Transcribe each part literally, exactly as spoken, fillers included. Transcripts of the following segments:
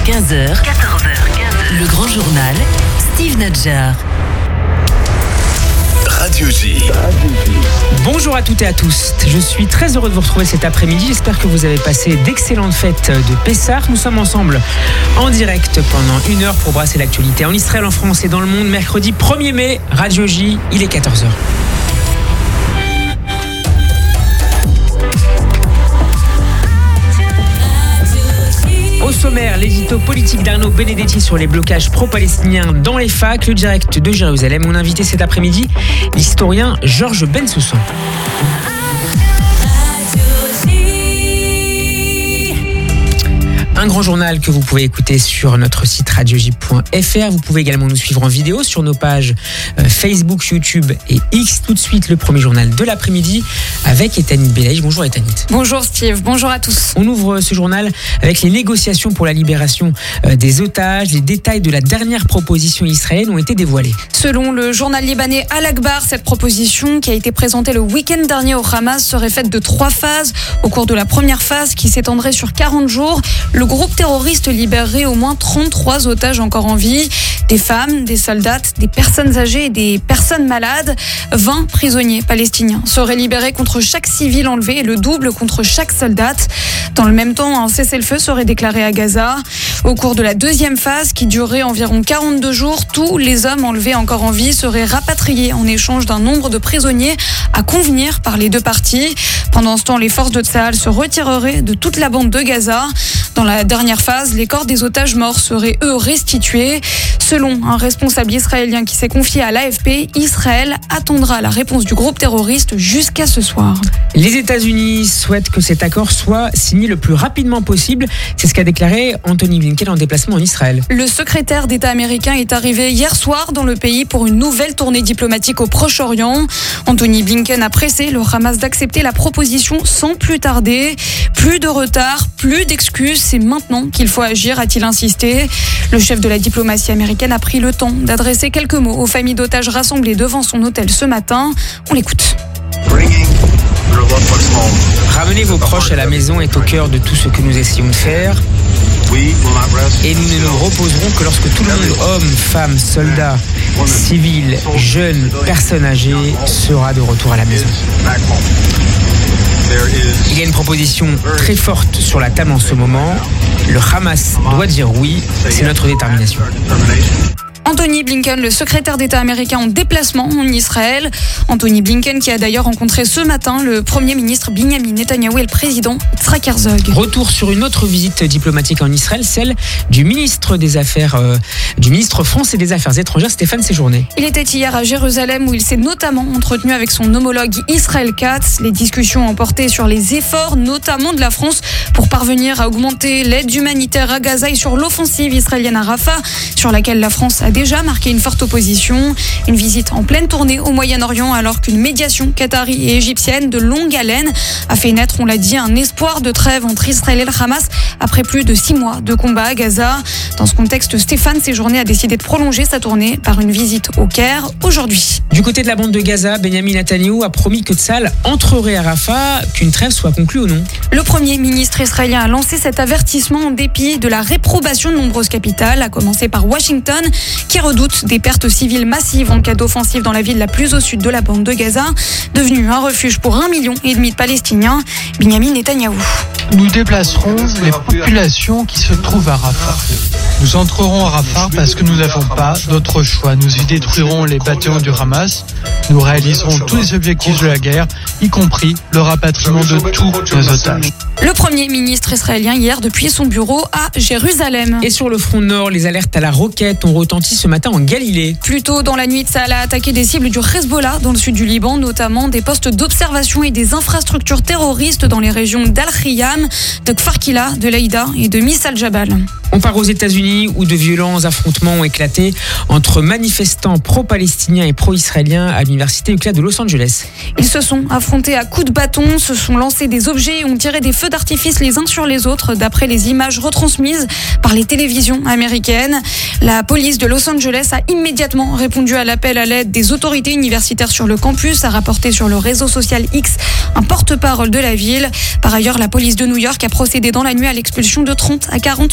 quinze heures, quatorze heures quinze, le grand journal, Steve Nadjar. Radio J. Bonjour à toutes et à tous, je suis très heureux de vous retrouver cet après-midi. J'espère que vous avez passé d'excellentes fêtes de Pessah. Nous sommes ensemble en direct pendant une heure pour brasser l'actualité en Israël, en France et dans le monde. Mercredi premier mai, Radio J, il est quatorze heures. Au sommaire, l'édito politique d'Arnaud Benedetti sur les blocages pro-palestiniens dans les facs, le direct de Jérusalem. Mon invité cet après-midi, l'historien Georges Bensoussan. Un grand journal que vous pouvez écouter sur notre site radio j point f r. Vous pouvez également nous suivre en vidéo sur nos pages Facebook, YouTube et X. Tout de suite, le premier journal de l'après-midi avec Etanit Belaïch. Bonjour Etanit. Bonjour Steve, bonjour à tous. On ouvre ce journal avec les négociations pour la libération des otages. Les détails de la dernière proposition israélienne ont été dévoilés. Selon le journal libanais Al-Akhbar, cette proposition qui a été présentée le week-end dernier au Hamas serait faite de trois phases. Au cours de la première phase, qui s'étendrait sur quarante jours, le groupe terroriste libérerait au moins trente-trois otages encore en vie. Des femmes, des soldats, des personnes âgées et des personnes malades. vingt prisonniers palestiniens seraient libérés contre chaque civil enlevé et le double contre chaque soldat. Dans le même temps, un cessez-le-feu serait déclaré à Gaza. Au cours de la deuxième phase, qui durerait environ quarante-deux jours, tous les hommes enlevés encore en vie seraient rapatriés en échange d'un nombre de prisonniers à convenir par les deux parties. Pendant ce temps, les forces de Tsahal se retireraient de toute la bande de Gaza. Dans la dernière phase, les corps des otages morts seraient, eux, restitués. Selon un responsable israélien qui s'est confié à l'A F P, Israël attendra la réponse du groupe terroriste jusqu'à ce soir. Les États-Unis souhaitent que cet accord soit signé le plus rapidement possible. C'est ce qu'a déclaré Anthony Blinken en déplacement en Israël. Le secrétaire d'État américain est arrivé hier soir dans le pays pour une nouvelle tournée diplomatique au Proche-Orient. Anthony Blinken a pressé le Hamas d'accepter la proposition sans plus tarder. Plus de retard, plus d'excuses, c'est maintenant qu'il faut agir, a-t-il insisté. Le chef de la diplomatie américaine a pris le temps d'adresser quelques mots aux familles d'otages rassemblées devant son hôtel ce matin. On l'écoute. Ramener vos proches à la maison est au cœur de tout ce que nous essayons de faire. Et nous ne nous reposerons que lorsque tout le monde, hommes, femmes, soldats, civils, jeunes, personnes âgées, sera de retour à la maison. Il y a une proposition très forte sur la table en ce moment. Le Hamas doit dire oui, c'est notre détermination. Anthony Blinken, le secrétaire d'État américain en déplacement en Israël. Anthony Blinken qui a d'ailleurs rencontré ce matin le Premier ministre Binyamin Netanyahou et le président Yitzhak Herzog. Retour sur une autre visite diplomatique en Israël, celle du ministre des Affaires, euh, du ministre français des Affaires étrangères, Stéphane Séjourné. Il était hier à Jérusalem où il s'est notamment entretenu avec son homologue Israël Katz. Les discussions ont porté sur les efforts, notamment de la France, pour parvenir à augmenter l'aide humanitaire à Gaza et sur l'offensive israélienne à Rafah, sur laquelle la France a déjà marqué une forte opposition. Une visite en pleine tournée au Moyen-Orient alors qu'une médiation qatari et égyptienne de longue haleine a fait naître, on l'a dit, un espoir de trêve entre Israël et le Hamas après plus de six mois de combat à Gaza. Dans ce contexte, Stéphane Séjourné a décidé de prolonger sa tournée par une visite au Caire aujourd'hui. Du côté de la bande de Gaza, Benyamin Netanyahou a promis que Tsahal entrerait à Rafah, qu'une trêve soit conclue ou non. Le Premier ministre israélien a lancé cet avertissement en dépit de la réprobation de nombreuses capitales, à commencer par Washington, qui redoute des pertes civiles massives en cas d'offensive dans la ville la plus au sud de la bande de Gaza, devenue un refuge pour un million et demi de Palestiniens. Binyamin Netanyahou. Nous déplacerons les populations qui se trouvent à Rafah. Nous entrerons à Rafah parce que nous n'avons pas d'autre choix. Nous y détruirons les bataillons du Hamas. Nous réaliserons tous les objectifs de la guerre, y compris le rapatriement de tous nos otages. Le Premier ministre israélien hier depuis son bureau à Jérusalem. Et sur le front nord, les alertes à la roquette ont retenti ce matin en Galilée. Plus tôt dans la nuit, Tsahal a attaqué des cibles du Hezbollah dans le sud du Liban, notamment des postes d'observation et des infrastructures terroristes dans les régions d'Al-Khiyam, de Kfar Kila, de Laïda et de Mis al-Jabal. On part aux États-Unis où de violents affrontements ont éclaté entre manifestants pro-palestiniens et pro-israéliens à l'université U C L A de Los Angeles. Ils se sont affrontés à coups de bâton, se sont lancés des objets et ont tiré des feux d'artifice les uns sur les autres, d'après les images retransmises par les télévisions américaines. La police de Los Angeles a immédiatement répondu à l'appel à l'aide des autorités universitaires sur le campus, a rapporté sur le réseau social X un porte-parole de la ville. Par ailleurs, la police de New York a procédé dans la nuit à l'expulsion de trente à quarante militants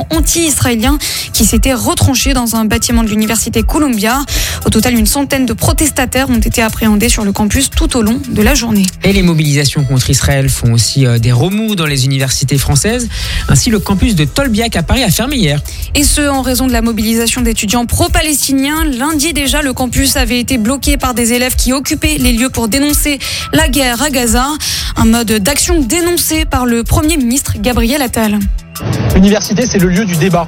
anti-israélien qui s'étaient retranchés dans un bâtiment de l'université Columbia. Au total, une centaine de protestataires ont été appréhendés sur le campus tout au long de la journée. Et les mobilisations contre Israël font aussi des remous dans les universités françaises. Ainsi, le campus de Tolbiac à Paris a fermé hier. Et ce, en raison de la mobilisation d'étudiants pro-palestiniens. Lundi déjà, le campus avait été bloqué par des élèves qui occupaient les lieux pour dénoncer la guerre à Gaza. Un mode d'action dénoncé par le Premier ministre Gabriel Attal. L'université, c'est le lieu du débat.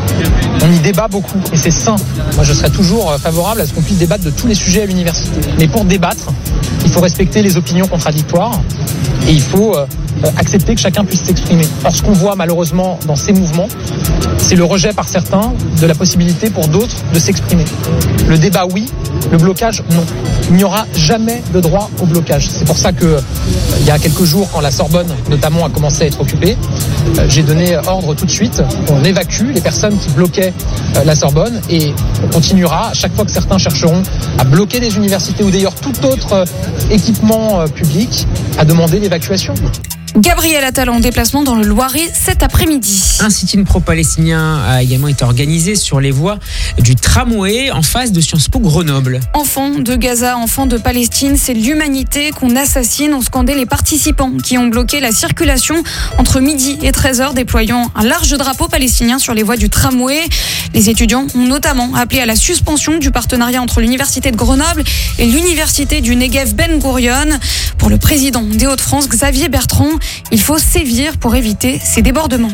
On y débat beaucoup et c'est sain. Moi, je serais toujours favorable à ce qu'on puisse débattre de tous les sujets à l'université. Mais pour débattre, il faut respecter les opinions contradictoires et il faut euh, accepter que chacun puisse s'exprimer. Or, ce qu'on voit malheureusement dans ces mouvements, c'est le rejet par certains de la possibilité pour d'autres de s'exprimer. Le débat, oui. Le blocage, non. Il n'y aura jamais de droit au blocage. C'est pour ça que, euh, il y a quelques jours, quand la Sorbonne, notamment, a commencé à être occupée, euh, j'ai donné ordre tout de suite qu'on évacue les personnes qui bloquaient euh, la Sorbonne et on continuera, à chaque fois que certains chercheront à bloquer des universités ou d'ailleurs tout autre euh, équipement euh, public, à demander l'évacuation. Gabriel Attal en déplacement dans le Loiret cet après-midi. Un sit-in pro-palestinien a également été organisé sur les voies du tramway en face de Sciences Po Grenoble. Enfants de Gaza, enfants de Palestine, c'est l'humanité qu'on assassine, ont scandé les participants qui ont bloqué la circulation entre midi et treize heures, déployant un large drapeau palestinien sur les voies du tramway. Les étudiants ont notamment appelé à la suspension du partenariat entre l'Université de Grenoble et l'Université du Negev Ben Gurion. Pour le président des Hauts-de-France, Xavier Bertrand, il faut sévir pour éviter ces débordements.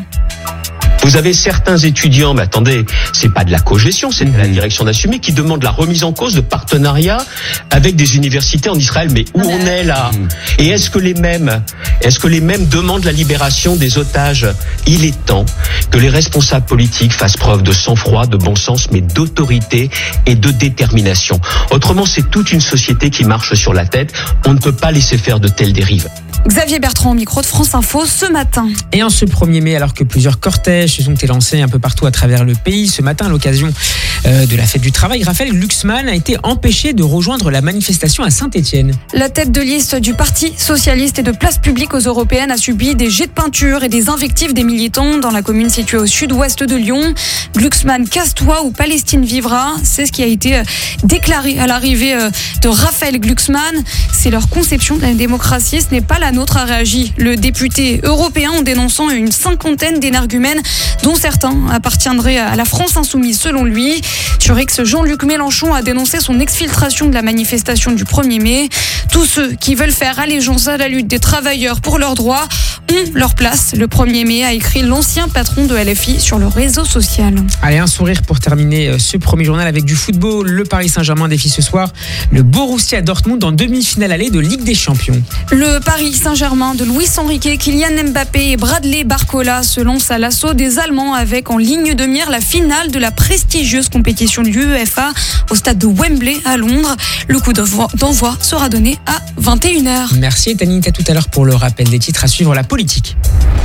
Vous avez certains étudiants, mais attendez, c'est pas de la cogestion, c'est de la direction d'assumer, qui demandent la remise en cause de partenariats avec des universités en Israël. Mais où on est là ? Et est-ce que les mêmes, est-ce que les mêmes demandent la libération des otages ? Il est temps que les responsables politiques fassent preuve de sang-froid, de bon sens, mais d'autorité et de détermination. Autrement, c'est toute une société qui marche sur la tête. On ne peut pas laisser faire de telles dérives. Xavier Bertrand au micro de France Info ce matin. Et en ce premier mai, alors que plusieurs cortèges se sont élancés un peu partout à travers le pays, ce matin, à l'occasion euh, de la fête du travail, Raphaël Glucksmann a été empêché de rejoindre la manifestation à Saint-Étienne. La tête de liste du Parti socialiste et de Place publique aux Européennes a subi des jets de peinture et des invectives des militants dans la commune située au sud-ouest de Lyon. Glucksmann, casse-toi ou Palestine vivra, c'est ce qui a été déclaré à l'arrivée de Raphaël Glucksmann. C'est leur conception de la démocratie, ce n'est pas la nôtre, a réagi le député européen en dénonçant une cinquantaine d'énergumènes dont certains appartiendraient à la France insoumise selon lui. Sur X, Jean-Luc Mélenchon a dénoncé son exfiltration de la manifestation du premier mai. Tous ceux qui veulent faire allégeance à la lutte des travailleurs pour leurs droits ont leur place. Le premier mai, a écrit l'ancien patron de L F I sur le réseau social. Allez, un sourire pour terminer ce premier journal avec du football. Le Paris Saint-Germain défie ce soir le Borussia Dortmund en demi-finale allée de Ligue des Champions. Le Paris Saint-Germain de Luis Enrique, Kylian Mbappé et Bradley Barcola se lancent à l'assaut des Allemands avec en ligne de mire la finale de la prestigieuse compétition de l'UEFA au stade de Wembley à Londres. Le coup d'envoi sera donné à vingt et une heures. Merci Ethanine, à tout à l'heure pour le rappel des titres. À suivre la politique.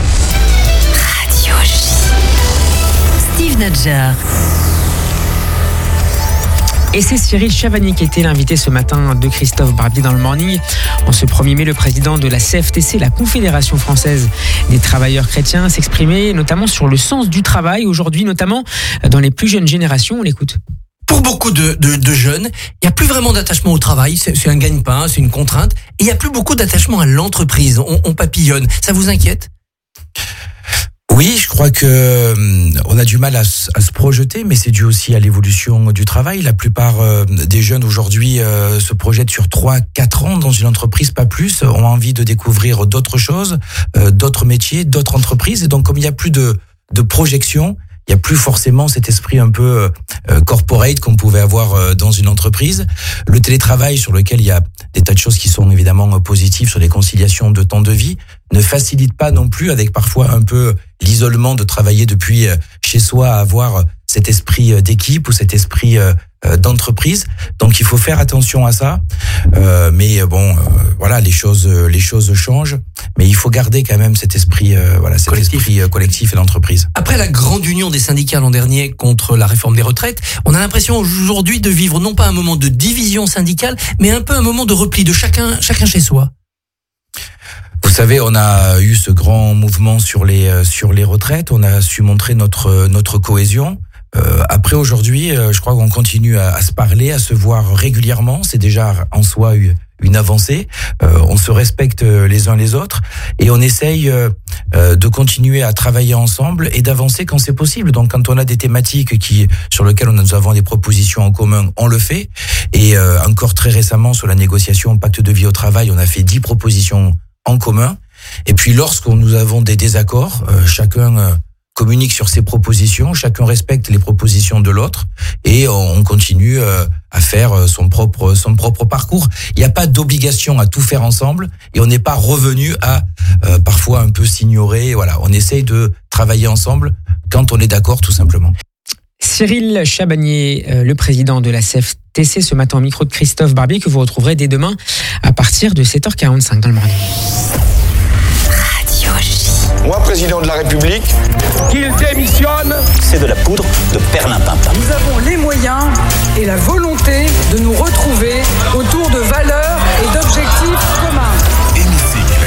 Radio J. Steve Nadjar. Et c'est Cyril Chavagnier qui était l'invité ce matin de Christophe Barbier dans le Morning. En ce premier mai, le président de la C F T C, la Confédération française des travailleurs chrétiens, s'exprimait notamment sur le sens du travail, aujourd'hui notamment dans les plus jeunes générations. On l'écoute. Pour beaucoup de, de, de jeunes, il n'y a plus vraiment d'attachement au travail, c'est, c'est un gagne-pain, c'est une contrainte, et il n'y a plus beaucoup d'attachement à l'entreprise, on, on papillonne. Ça vous inquiète ? Oui, je crois que euh, on a du mal à, à se projeter, mais c'est dû aussi à l'évolution du travail. La plupart euh, des jeunes aujourd'hui euh, se projettent sur trois, quatre ans dans une entreprise, pas plus, ont envie de découvrir d'autres choses, euh, d'autres métiers, d'autres entreprises. Et donc, comme il n'y a plus de, de projection, il n'y a plus forcément cet esprit un peu euh, corporate qu'on pouvait avoir euh, dans une entreprise. Le télétravail, sur lequel il y a des tas de choses qui sont évidemment positives sur les conciliations de temps de vie, ne facilite pas non plus, avec parfois un peu l'isolement de travailler depuis chez soi, à avoir cet esprit d'équipe ou cet esprit d'entreprise. Donc il faut faire attention à ça. Euh, mais bon, euh, voilà, les choses, les choses changent. Mais il faut garder quand même cet esprit, euh, voilà, cet collectif. esprit collectif et d'entreprise. Après la grande union des syndicats l'an dernier contre la réforme des retraites, on a l'impression aujourd'hui de vivre non pas un moment de division syndicale, mais un peu un moment de repli de chacun, chacun chez soi. Vous savez, on a eu ce grand mouvement sur les sur les retraites. On a su montrer notre notre cohésion. Euh, après aujourd'hui, euh, je crois qu'on continue à, à se parler, à se voir régulièrement. C'est déjà en soi une, une avancée. Euh, on se respecte les uns les autres et on essaye euh, euh, de continuer à travailler ensemble et d'avancer quand c'est possible. Donc, quand on a des thématiques qui sur lesquelles nous avons des propositions en commun, on le fait. Et euh, encore très récemment, sur la négociation pacte de vie au travail, on a fait dix propositions en commun. Et puis, lorsqu'on nous avons des désaccords, euh, chacun euh, communique sur ses propositions, chacun respecte les propositions de l'autre et on continue à faire son propre son propre parcours. Il n'y a pas d'obligation à tout faire ensemble et on n'est pas revenu à euh, parfois un peu s'ignorer. Voilà, on essaye de travailler ensemble quand on est d'accord, tout simplement. Cyril Chabagnier, euh, le président de la C F T C, ce matin au micro de Christophe Barbier, que vous retrouverez dès demain à partir de sept heures quarante-cinq dans le morning. Moi, président de la République, qu'il démissionne, c'est de la poudre de perlimpinpin. Nous avons les moyens et la volonté de nous retrouver autour de valeurs et d'objectifs communs. Hémicycle.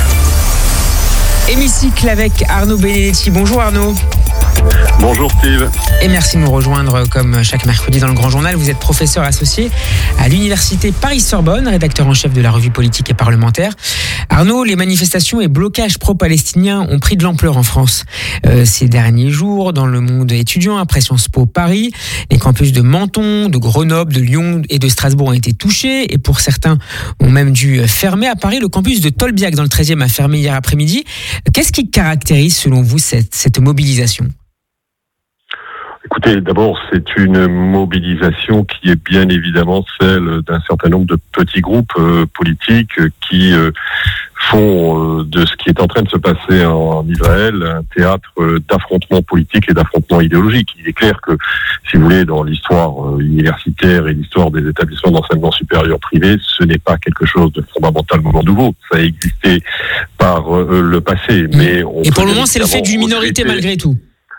Hémicycle avec Arnaud Benedetti. Bonjour Arnaud. Bonjour Steve. Et merci de nous rejoindre comme chaque mercredi dans le Grand Journal. Vous êtes professeur associé à l'Université Paris-Sorbonne, rédacteur en chef de la revue politique et parlementaire. Arnaud, les manifestations et blocages pro-palestiniens ont pris de l'ampleur en France euh, ces derniers jours dans le monde étudiant. Après Sciences Po Paris, les campus de Menton, de Grenoble, de Lyon et de Strasbourg ont été touchés et pour certains ont même dû fermer. À Paris, le campus de Tolbiac dans le treizième a fermé hier après-midi. Qu'est-ce qui caractérise selon vous cette, cette mobilisation ? Écoutez, d'abord, c'est une mobilisation qui est bien évidemment celle d'un certain nombre de petits groupes euh, politiques qui euh, font euh, de ce qui est en train de se passer en, en Israël un théâtre euh, d'affrontements politiques et d'affrontements idéologiques. Il est clair que, si vous voulez, dans l'histoire euh, universitaire et l'histoire des établissements d'enseignement supérieur privés, ce n'est pas quelque chose de fondamentalement nouveau. Ça a existé par euh, le passé. Mais on et pour le moment, c'est le fait d'une minorité malgré tout.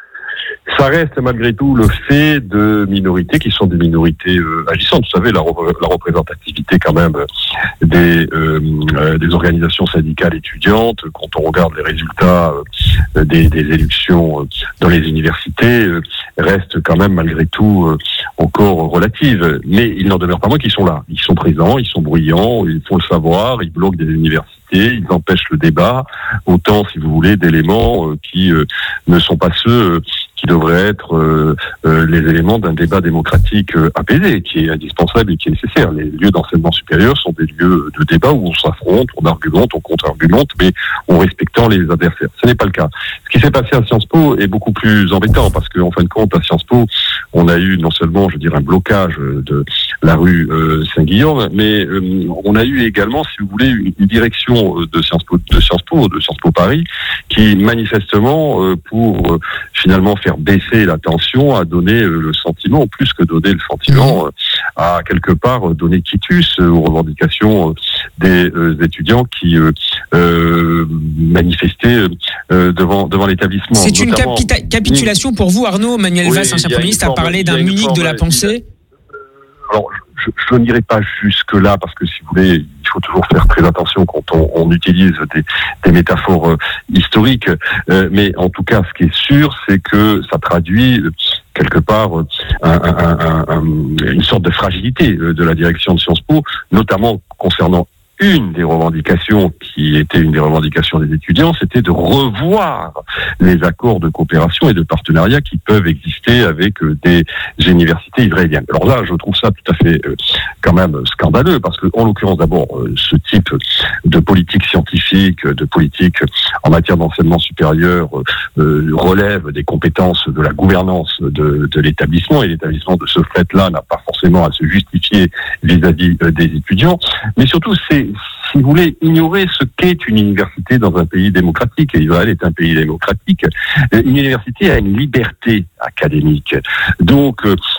Ça reste malgré tout le fait de minorités qui sont des minorités euh, agissantes. Vous savez, la, re- la représentativité quand même des, euh, des organisations syndicales étudiantes, quand on regarde les résultats euh, des, des élections euh, dans les universités, euh, reste quand même malgré tout euh, encore relative. Mais il n'en demeure pas moins qu'ils sont là. Ils sont présents, ils sont bruyants, il faut le savoir, ils bloquent des universités, ils empêchent le débat, autant, si vous voulez, d'éléments euh, qui euh, ne sont pas ceux... Euh, qui devraient être euh, euh, les éléments d'un débat démocratique euh, apaisé, qui est indispensable et qui est nécessaire. Les lieux d'enseignement supérieur sont des lieux de débat où on s'affronte, on argumente, on contre-argumente, mais en respectant les adversaires. Ce n'est pas le cas. Ce qui s'est passé à Sciences Po est beaucoup plus embêtant, parce qu'en fin de compte, à Sciences Po, on a eu non seulement, je dirais, un blocage de la rue euh, Saint-Guillaume, mais euh, on a eu également, si vous voulez, une, une direction de Sciences Po, de Sciences Po, de Sciences Po Paris, qui manifestement, euh, pour euh, finalement faire baisser la tension, a donné euh, le sentiment, plus que donner le sentiment, euh, à quelque part euh, donner quitus euh, aux revendications euh, des euh, étudiants qui euh, euh, manifestaient euh, devant devant l'établissement. C'est une capita- capitulation pour vous, Arnaud. Manuel oui, Valls, ancien Premier ministre, a parlé d'un Munich de la pensée. Alors, je, je n'irai pas jusque-là, parce que, si vous voulez, il faut toujours faire très attention quand on, on utilise des, des métaphores euh, historiques. Euh, mais en tout cas, ce qui est sûr, c'est que ça traduit euh, quelque part euh, un, un, un, un, une sorte de fragilité euh, de la direction de Sciences Po, notamment concernant une des revendications qui était une des revendications des étudiants, c'était de revoir les accords de coopération et de partenariat qui peuvent exister avec des universités israéliennes. Alors là, je trouve ça tout à fait euh, quand même scandaleux, parce que, en l'occurrence, d'abord, euh, ce type de politique scientifique, de politique en matière d'enseignement supérieur euh, relève des compétences de la gouvernance de, de l'établissement, et l'établissement de ce fait-là n'a pas forcément à se justifier vis-à-vis euh, des étudiants, mais surtout, c'est, si vous voulez, ignorer ce qu'est une université dans un pays démocratique, et Israël est un pays démocratique. Une université a une liberté académique. Donc,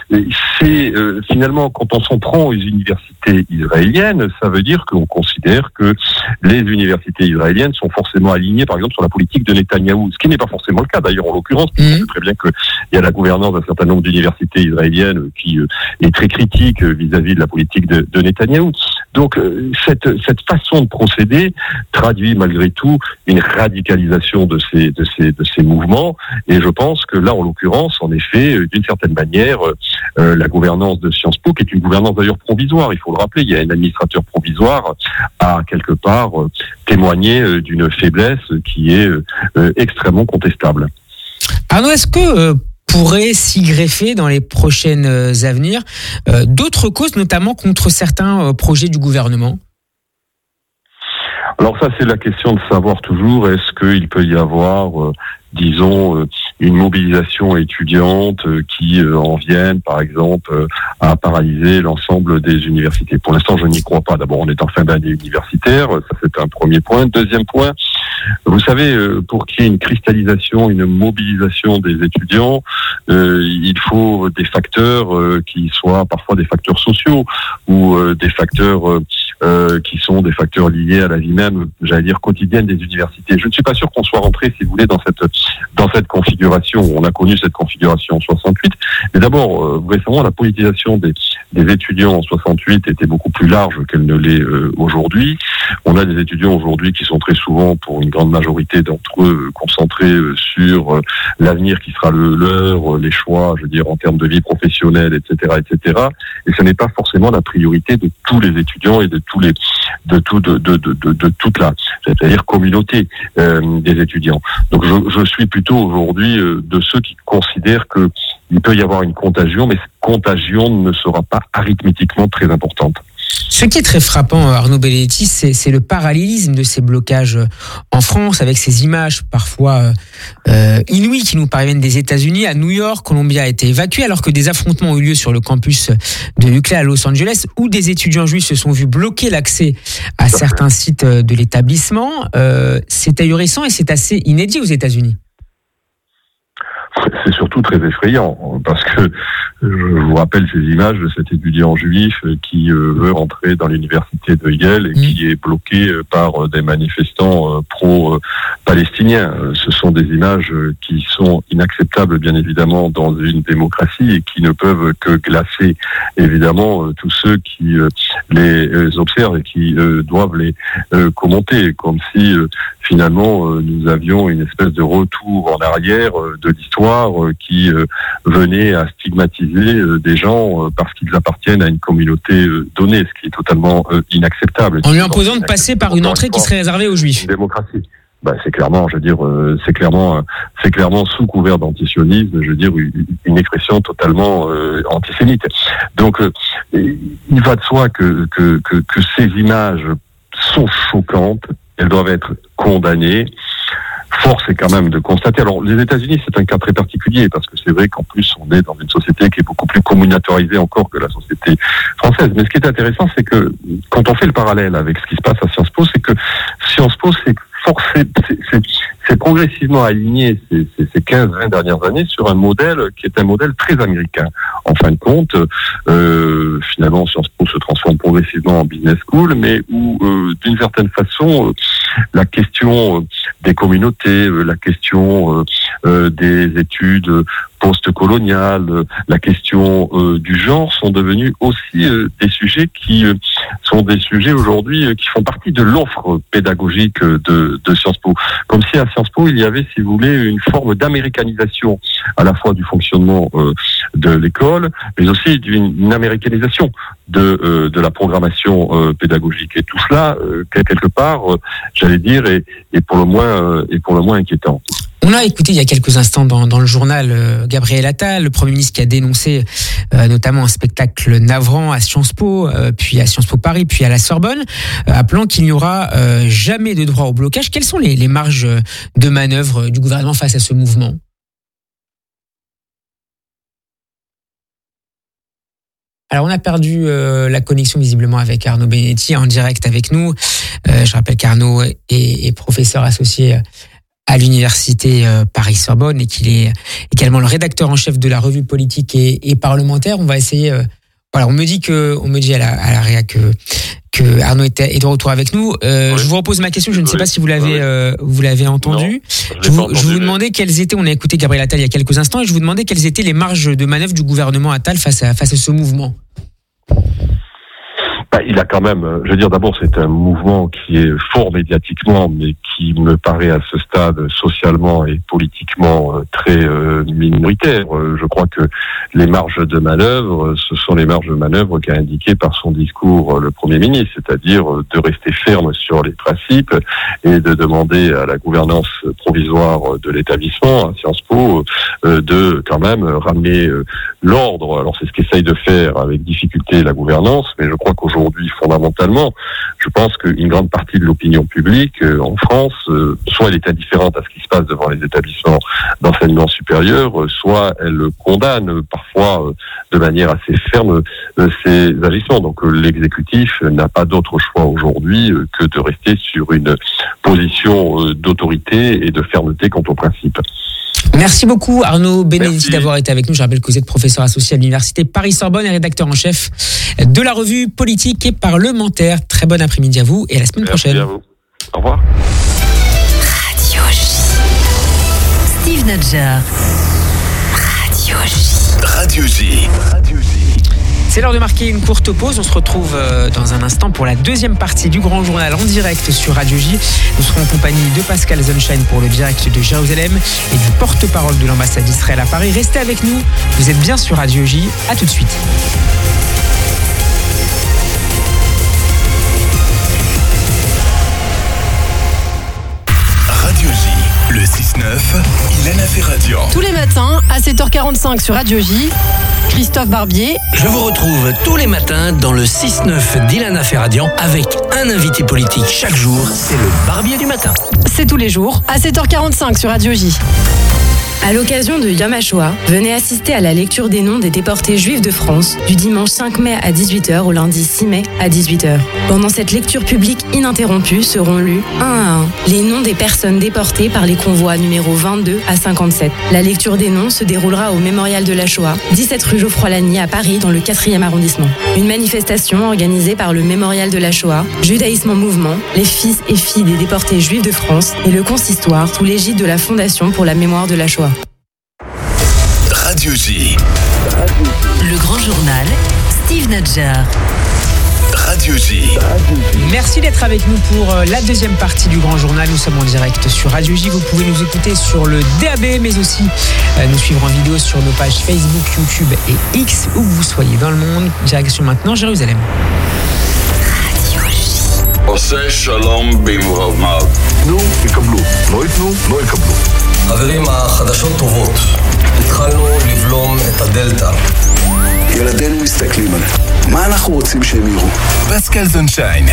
c'est euh, finalement, quand on s'en prend aux universités israéliennes, ça veut dire qu'on considère que les universités israéliennes sont forcément alignées, par exemple, sur la politique de Netanyahou, ce qui n'est pas forcément le cas, d'ailleurs, en l'occurrence. Mmh. On sait très bien qu'il y a la gouvernance d'un certain nombre d'universités israéliennes qui euh, est très critique vis-à-vis de la politique de, de Netanyahou. Donc euh, cette cette façon de procéder traduit malgré tout une radicalisation de ces de ces de ces mouvements. Et je pense que là, en l'occurrence, en effet, d'une certaine manière, euh, la gouvernance de Sciences Po, qui est une gouvernance d'ailleurs provisoire, il faut le rappeler, il y a un administrateur provisoire, a quelque part euh, témoigné euh, d'une faiblesse qui est euh, extrêmement contestable. Arnaud, est-ce que euh, pourrait s'y greffer dans les prochaines euh, avenirs euh, d'autres causes, notamment contre certains euh, projets du gouvernement ? Alors ça, c'est la question de savoir toujours, est-ce qu'il peut y avoir, euh, disons, euh, une mobilisation étudiante euh, qui euh, en vienne, par exemple, euh, à paralyser l'ensemble des universités. Pour l'instant, je n'y crois pas. D'abord, on est en fin d'année universitaire, ça c'est un premier point. Deuxième point, vous savez, euh, pour qu'il y ait une cristallisation, une mobilisation des étudiants, euh, il faut des facteurs euh, qui soient parfois des facteurs sociaux ou euh, des facteurs euh, euh, qui sont des facteurs liés à la vie même, j'allais dire, quotidienne des universités. Je ne suis pas sûr qu'on soit rentré, si vous voulez, dans cette dans cette configuration. On a connu cette configuration en soixante-huit. Mais d'abord, euh, récemment, la politisation des, des étudiants en soixante-huit était beaucoup plus large qu'elle ne l'est euh, aujourd'hui. On a des étudiants aujourd'hui qui sont très souvent, pour une grande majorité d'entre eux, concentrés euh, sur euh, l'avenir qui sera le leur, euh, les choix, je veux dire, en termes de vie professionnelle, et cetera, et cetera. Et ce n'est pas forcément la priorité de tous les étudiants et de tous les, de tout, de, de, de, de, de toute la, c'est-à-dire communauté euh, des étudiants. Donc, je, je suis plutôt aujourd'hui euh, de ceux qui considèrent que il peut y avoir une contagion, mais cette contagion ne sera pas arithmétiquement très importante. Ce qui est très frappant, Arnaud Belletti, c'est, c'est le parallélisme de ces blocages en France, avec ces images parfois euh, inouïes qui nous parviennent des États-Unis. À New York, Columbia a été évacuée, alors que des affrontements ont eu lieu sur le campus de U C L A à Los Angeles, où des étudiants juifs se sont vus bloquer l'accès à certains sites de l'établissement. Euh, c'est ahurissant et c'est assez inédit aux États-Unis. C'est surtout très effrayant, parce que je vous rappelle ces images de cet étudiant juif qui veut rentrer dans l'université de Yale et qui est bloqué par des manifestants pro-palestiniens. Ce sont des images qui sont inacceptables, bien évidemment, dans une démocratie et qui ne peuvent que glacer, évidemment, tous ceux qui les observent et qui doivent les commenter, comme si, finalement, nous avions une espèce de retour en arrière de l'histoire qui euh, venait à stigmatiser euh, des gens euh, parce qu'ils appartiennent à une communauté euh, donnée, ce qui est totalement euh, inacceptable. En lui imposant de passer par une entrée qui serait réservée aux Juifs. Une démocratie. Bah, c'est clairement, je veux dire, euh, c'est clairement, euh, c'est clairement sous couvert d'antisionisme, je veux dire, une, une expression totalement euh, antisémite. Donc, euh, il va de soi que, que, que, que ces images sont choquantes, elles doivent être condamnées. Force est quand même de constater. Alors, les États-Unis, c'est un cas très particulier parce que c'est vrai qu'en plus, on est dans une société qui est beaucoup plus communautarisée encore que la société française. Mais ce qui est intéressant, c'est que quand on fait le parallèle avec ce qui se passe à Sciences Po, c'est que Sciences Po, c'est forcé, c'est, c'est, c'est progressivement aligné ces, ces, ces quinze vingt dernières années sur un modèle qui est un modèle très américain. En fin de compte, euh, finalement, Sciences Po se transforme progressivement en business school, mais où, euh, d'une certaine façon, euh, la question euh, des communautés, euh, la question euh, euh, des études post-coloniales, euh, la question euh, du genre sont devenus aussi euh, des sujets qui euh, sont des sujets aujourd'hui euh, qui font partie de l'offre pédagogique de, de Sciences Po. Comme si à Sciences Po, il y avait, si vous voulez, une forme d'américanisation à la fois du fonctionnement euh, de l'école, mais aussi d'une une américanisation de, euh, de la programmation euh, pédagogique. Et tout cela, euh, quelque part, euh, j'allais dire, est, est pour le moins, euh, est pour le moins inquiétant. On a écouté il y a quelques instants dans, dans le journal euh, Gabriel Attal, le Premier ministre qui a dénoncé euh, notamment un spectacle navrant à Sciences Po, euh, puis à Sciences Po Paris, puis à la Sorbonne, euh, appelant qu'il n'y aura euh, jamais de droit au blocage. Quelles sont les, les marges de manœuvre du gouvernement face à ce mouvement ? Alors, on a perdu euh, la connexion visiblement avec Arnaud Belletti en direct avec nous. Euh, je rappelle qu'Arnaud est, est professeur associé à l'université euh, Paris-Sorbonne et qu'il est également le rédacteur en chef de la revue politique et, et parlementaire. On va essayer. Euh, voilà, on me dit que, on me dit à la, à la réa que que Arnaud est, est de retour avec nous. Euh, oui. Je vous repose ma question. Je ne sais oui. pas si vous l'avez, oui. euh, vous l'avez entendu. Non, je, vous, entendu, je vous demandais quelles étaient. On a écouté Gabriel Attal il y a quelques instants et je vous demandais quelles étaient les marges de manœuvre du gouvernement Attal face à face à ce mouvement. Bah, il a quand même, je veux dire, d'abord, c'est un mouvement qui est fort médiatiquement, mais qui me paraît à ce stade socialement et politiquement très euh, minoritaire. Je crois que les marges de manœuvre, ce sont les marges de manœuvre qu'a indiqué par son discours le Premier ministre, c'est-à-dire de rester ferme sur les principes et de demander à la gouvernance provisoire de l'établissement, à Sciences Po, euh, de quand même ramener euh, l'ordre. Alors c'est ce qu'essaye de faire avec difficulté la gouvernance, mais je crois qu'aujourd'hui, Aujourd'hui, fondamentalement, je pense qu'une grande partie de l'opinion publique euh, en France, euh, soit elle est indifférente à ce qui se passe devant les établissements d'enseignement supérieur, euh, soit elle condamne euh, parfois euh, de manière assez ferme euh, ces agissements. Donc euh, l'exécutif n'a pas d'autre choix aujourd'hui euh, que de rester sur une position euh, d'autorité et de fermeté quant aux principes. Merci beaucoup Arnaud Benedetti d'avoir été avec nous. Je rappelle que vous êtes professeur associé à l'Université Paris-Sorbonne et rédacteur en chef de la revue politique et parlementaire. Très bon après-midi à vous et à la semaine Merci prochaine. À vous. Au revoir. Radio J. Steve Nadjar. Radio J. Radio J. Radio J. C'est l'heure de marquer une courte pause. On se retrouve dans un instant pour la deuxième partie du Grand Journal en direct sur Radio J. Nous serons en compagnie de Pascal Sunshine pour le direct de Jérusalem et du porte-parole de l'ambassade d'Israël à Paris. Restez avec nous. Vous êtes bien sur Radio J. À tout de suite. Radio J, le six neuf, Ilana Ferradian. Tous les matins à sept heures quarante-cinq sur Radio J, Christophe Barbier. Je vous retrouve tous les matins dans le six neuf d'Ilana Ferradian avec un invité politique chaque jour. C'est le Barbier du matin. C'est tous les jours à sept heures quarante-cinq sur Radio J. À l'occasion de Yom HaShoah, venez assister à la lecture des noms des déportés juifs de France du dimanche cinq mai à dix-huit heures au lundi six mai à dix-huit heures. Pendant cette lecture publique ininterrompue seront lus, un à un, les noms des personnes déportées par les convois numéro vingt-deux à cinquante-sept. La lecture des noms se déroulera au Mémorial de la Shoah, dix-sept rue Geoffroy-Lagny à Paris dans le quatrième arrondissement. Une manifestation organisée par le Mémorial de la Shoah, Judaïsme en mouvement, les fils et filles des déportés juifs de France et le consistoire sous l'égide de la Fondation pour la mémoire de la Shoah. Radio J. Le Grand Journal, Steve Nadjar. Radio J. Merci d'être avec nous pour la deuxième partie du Grand Journal. Nous sommes en direct sur Radio J. Vous pouvez nous écouter sur le D A B, mais aussi nous suivre en vidéo sur nos pages Facebook, YouTube et X, où que vous soyez dans le monde. Direction maintenant Jérusalem. Radio J. עושה שלום במרומיו. תנו, יקבלו. לא יתנו, לא יקבלו. חברים, החדשות טובות. התחלנו לבלום את הדלתא. ילדינו מסתכלים עליהם. מה אנחנו רוצים שהם יראו? Pascal Sunshine.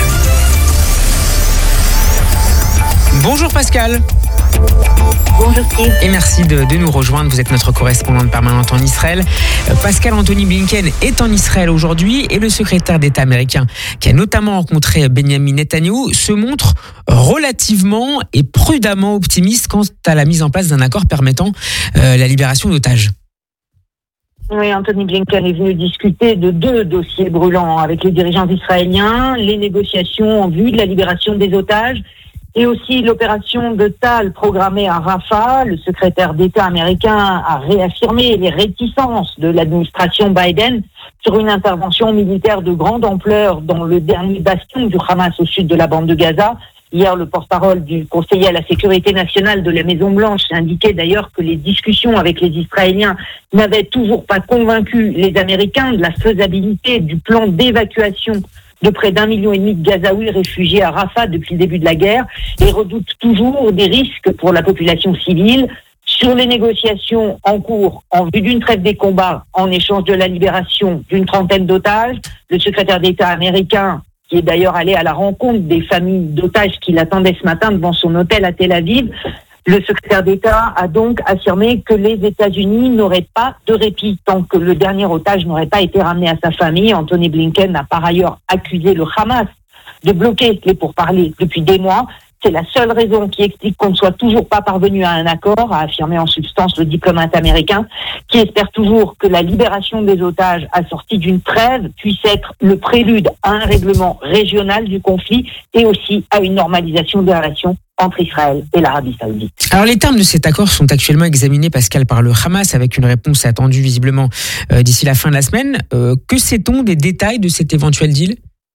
Bonjour Pascal. Bonjour Steve. Et merci de, de nous rejoindre. Vous êtes notre correspondante permanente en Israël. Pascal Anthony Blinken est en Israël aujourd'hui et le secrétaire d'État américain, qui a notamment rencontré Benjamin Netanyahu, se montre relativement et prudemment optimiste quant à la mise en place d'un accord permettant euh, la libération d'otages. Oui, Anthony Blinken est venu discuter de deux dossiers brûlants avec les dirigeants israéliens, les négociations en vue de la libération des otages et aussi l'opération de Tal programmée à Rafah. Le secrétaire d'État américain a réaffirmé les réticences de l'administration Biden sur une intervention militaire de grande ampleur dans le dernier bastion du Hamas au sud de la bande de Gaza. Hier, le porte-parole du conseiller à la sécurité nationale de la Maison-Blanche indiquait d'ailleurs que les discussions avec les Israéliens n'avaient toujours pas convaincu les Américains de la faisabilité du plan d'évacuation de près d'un million et demi de Gazaouis réfugiés à Rafah depuis le début de la guerre et redoutent toujours des risques pour la population civile. Sur les négociations en cours en vue d'une trêve des combats en échange de la libération d'une trentaine d'otages, le secrétaire d'État américain, qui est d'ailleurs allé à la rencontre des familles d'otages qui l'attendaient ce matin devant son hôtel à Tel Aviv, le secrétaire d'État a donc affirmé que les États-Unis n'auraient pas de répit tant que le dernier otage n'aurait pas été ramené à sa famille. Anthony Blinken a par ailleurs accusé le Hamas de bloquer les pourparlers depuis des mois. C'est la seule raison qui explique qu'on ne soit toujours pas parvenu à un accord, a affirmé en substance le diplomate américain, qui espère toujours que la libération des otages assortie d'une trêve puisse être le prélude à un règlement régional du conflit et aussi à une normalisation des relations entre Israël et l'Arabie Saoudite. Alors les termes de cet accord sont actuellement examinés, Pascal, par le Hamas avec une réponse attendue visiblement euh, d'ici la fin de la semaine. Euh, que sait-on des détails de cet éventuel deal ?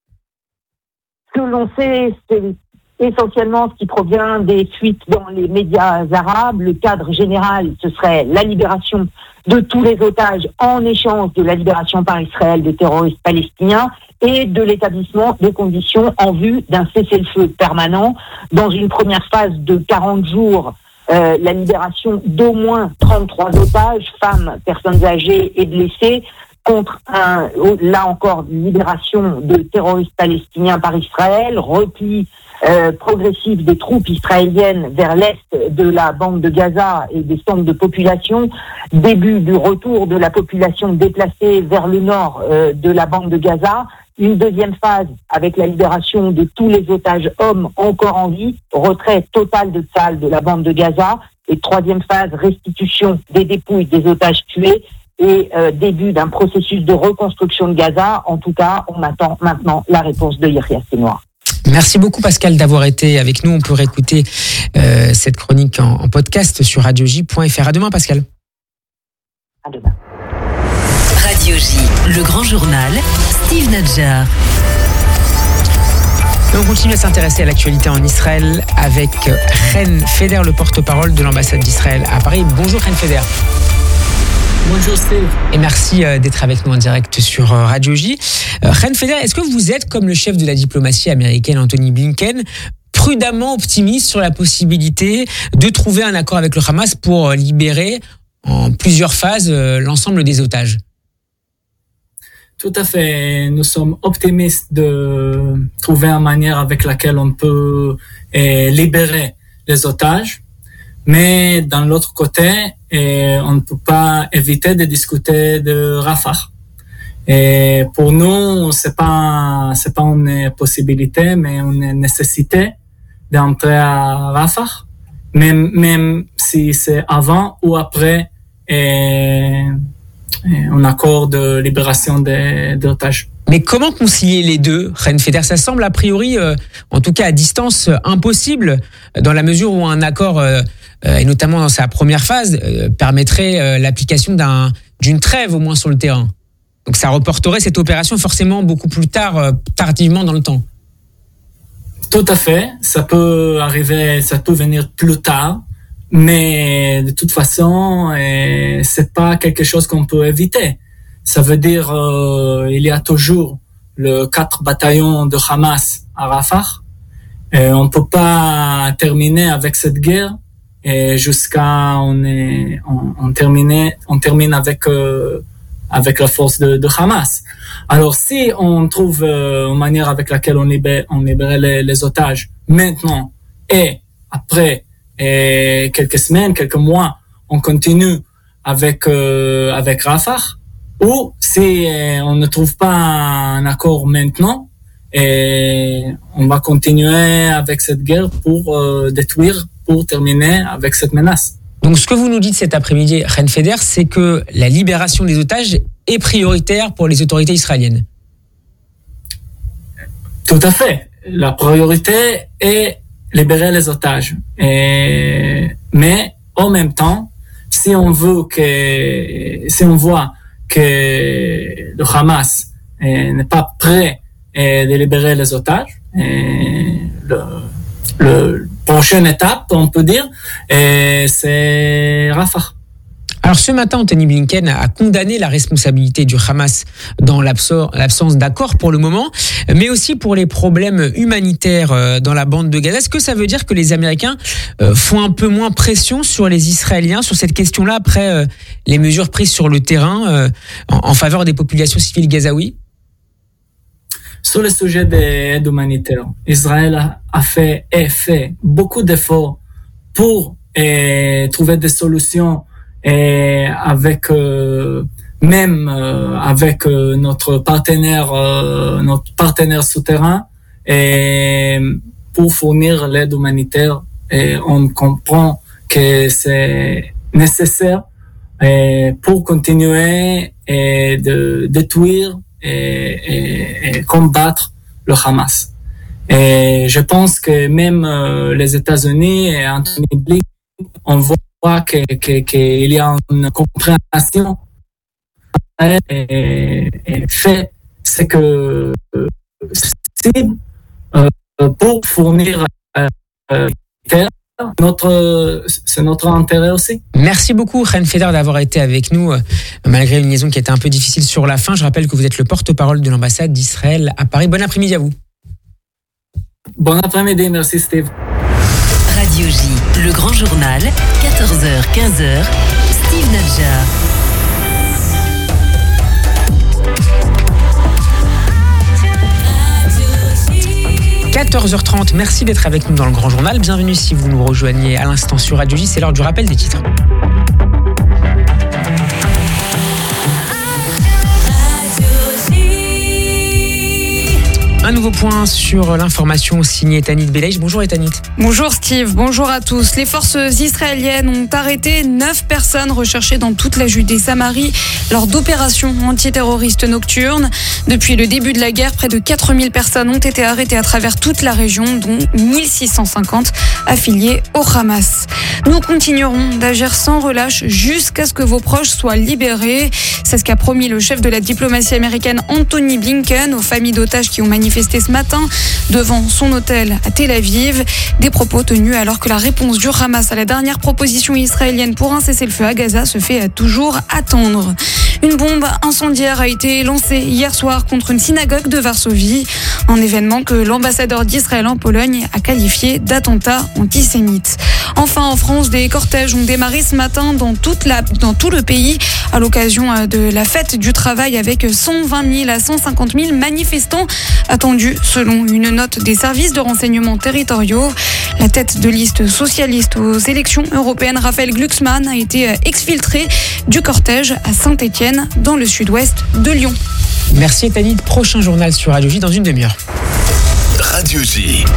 Ce que l'on sait, c'est essentiellement ce qui provient des fuites dans les médias arabes. Le cadre général, ce serait la libération de tous les otages en échange de la libération par Israël des terroristes palestiniens et de l'établissement de conditions en vue d'un cessez-le-feu permanent. Dans une première phase de quarante jours, euh, la libération d'au moins trente-trois otages, femmes, personnes âgées et blessées, contre un, là encore, libération de terroristes palestiniens par Israël, repli euh, progressif des troupes israéliennes vers l'est de la bande de Gaza et des centres de population, début du retour de la population déplacée vers le nord euh, de la bande de Gaza, une deuxième phase avec la libération de tous les otages hommes encore en vie, retrait total de Tsahal de la bande de Gaza, et troisième phase, restitution des dépouilles des otages tués, et euh, début d'un processus de reconstruction de Gaza. En tout cas, on attend maintenant la réponse de Yahya Senoir. Merci beaucoup Pascal d'avoir été avec nous. On peut réécouter euh, cette chronique en, en podcast sur radio j point f r. À demain Pascal. À demain. Radio J, le grand journal, Steve Nadjar. Et on continue à s'intéresser à l'actualité en Israël avec Chen Feder, le porte-parole de l'ambassade d'Israël à Paris. Bonjour Chen Feder. Bonjour Steve. Et merci d'être avec nous en direct sur Radio J. Chen Feder, est-ce que vous êtes, comme le chef de la diplomatie américaine Anthony Blinken, prudemment optimiste sur la possibilité de trouver un accord avec le Hamas pour libérer en plusieurs phases l'ensemble des otages? Tout à fait. Nous sommes optimistes de trouver une manière avec laquelle on peut eh, libérer les otages. Mais d'un l'autre côté, eh, on ne peut pas éviter de discuter de Rafah. Et pour nous, c'est pas c'est pas une possibilité, mais une nécessité d'entrer à Rafah, même même si c'est avant ou après et, et un accord de libération des, des otages. Mais comment concilier les deux, Chen Feder? Ça semble a priori, euh, en tout cas à distance, euh, impossible, dans la mesure où un accord, euh, euh, et notamment dans sa première phase, euh, permettrait euh, l'application d'un, d'une trêve au moins sur le terrain. Donc ça reporterait cette opération forcément beaucoup plus tard, euh, tardivement dans le temps. Tout à fait, ça peut arriver, ça peut venir plus tard, mais de toute façon, euh, c'est pas quelque chose qu'on peut éviter. Ça veut dire euh, il y a toujours le quatre bataillons de Hamas à Rafah. Et on peut pas terminer avec cette guerre et jusqu'à on est on, on termine on termine avec euh, avec la force de, de Hamas. Alors si on trouve euh, une manière avec laquelle on libère on libère les, les otages maintenant et après et quelques semaines quelques mois on continue avec euh, avec Rafah. Ou si euh, on ne trouve pas un accord maintenant, et on va continuer avec cette guerre pour euh, détruire, pour terminer avec cette menace. Donc ce que vous nous dites cet après-midi, Chen Feder, c'est que la libération des otages est prioritaire pour les autorités israéliennes. Tout à fait. La priorité est libérer les otages. Et, mais en même temps, si on veut que, si on voit que le Hamas eh, n'est pas prêt eh, de libérer les otages. Et le, le prochaine étape, on peut dire, eh, c'est Rafah. Alors ce matin, Anthony Blinken a condamné la responsabilité du Hamas dans l'absence d'accord pour le moment, mais aussi pour les problèmes humanitaires dans la bande de Gaza. Est-ce que ça veut dire que les Américains font un peu moins pression sur les Israéliens sur cette question-là après les mesures prises sur le terrain en faveur des populations civiles gazaouis? Sur le sujet de l'aide humanitaire, Israël a fait et fait beaucoup d'efforts pour eh, trouver des solutions et avec euh, même euh, avec euh, notre partenaire euh, notre partenaire souterrain et pour fournir l'aide humanitaire et on comprend que c'est nécessaire et pour continuer et de détruire et, et, et combattre le Hamas. Et je pense que même euh, les États-Unis et Anthony Blinken on voit qu'il que, que y a une compréhension et, et fait, c'est que si euh, pour fournir euh, notre, c'est notre intérêt aussi. Merci beaucoup, Ren Feder, d'avoir été avec nous, euh, malgré une liaison qui était un peu difficile sur la fin. Je rappelle que vous êtes le porte-parole de l'ambassade d'Israël à Paris. Bon après-midi à vous. Bon après-midi, merci Steve. Radio J, le grand journal, quatorze heures quinze heures, Steve Nadja. quatorze heures trente, merci d'être avec nous dans le Grand Journal. Bienvenue si vous nous rejoignez à l'instant sur Radio J, c'est l'heure du rappel des titres. Un nouveau point sur l'information signé Etanit Beleïch. Bonjour Etanit. Bonjour Steve, bonjour à tous. Les forces israéliennes ont arrêté neuf personnes recherchées dans toute la Judée-Samarie lors d'opérations antiterroristes nocturnes. Depuis le début de la guerre, près de quatre mille personnes ont été arrêtées à travers toute la région, dont mille six cent cinquante affiliées au Hamas. Nous continuerons d'agir sans relâche jusqu'à ce que vos proches soient libérés. C'est ce qu'a promis le chef de la diplomatie américaine Anthony Blinken aux familles d'otages qui ont manifesté ce matin devant son hôtel à Tel Aviv. Des propos tenus alors que la réponse du Hamas à la dernière proposition israélienne pour un cessez-le-feu à Gaza se fait toujours attendre. Une bombe incendiaire a été lancée hier soir contre une synagogue de Varsovie, un événement que l'ambassadeur d'Israël en Pologne a qualifié d'attentat antisémite. Enfin, en France, des cortèges ont démarré ce matin dans, toute la, dans tout le pays à l'occasion de la fête du travail avec cent vingt mille à cent cinquante mille manifestants attendus selon une note des services de renseignement territoriaux. La tête de liste socialiste aux élections européennes, Raphaël Glucksmann, a été exfiltré du cortège à Saint-Étienne dans le sud-ouest de Lyon. Merci Etanit. Prochain journal sur Radio J dans une demi-heure. Radio J.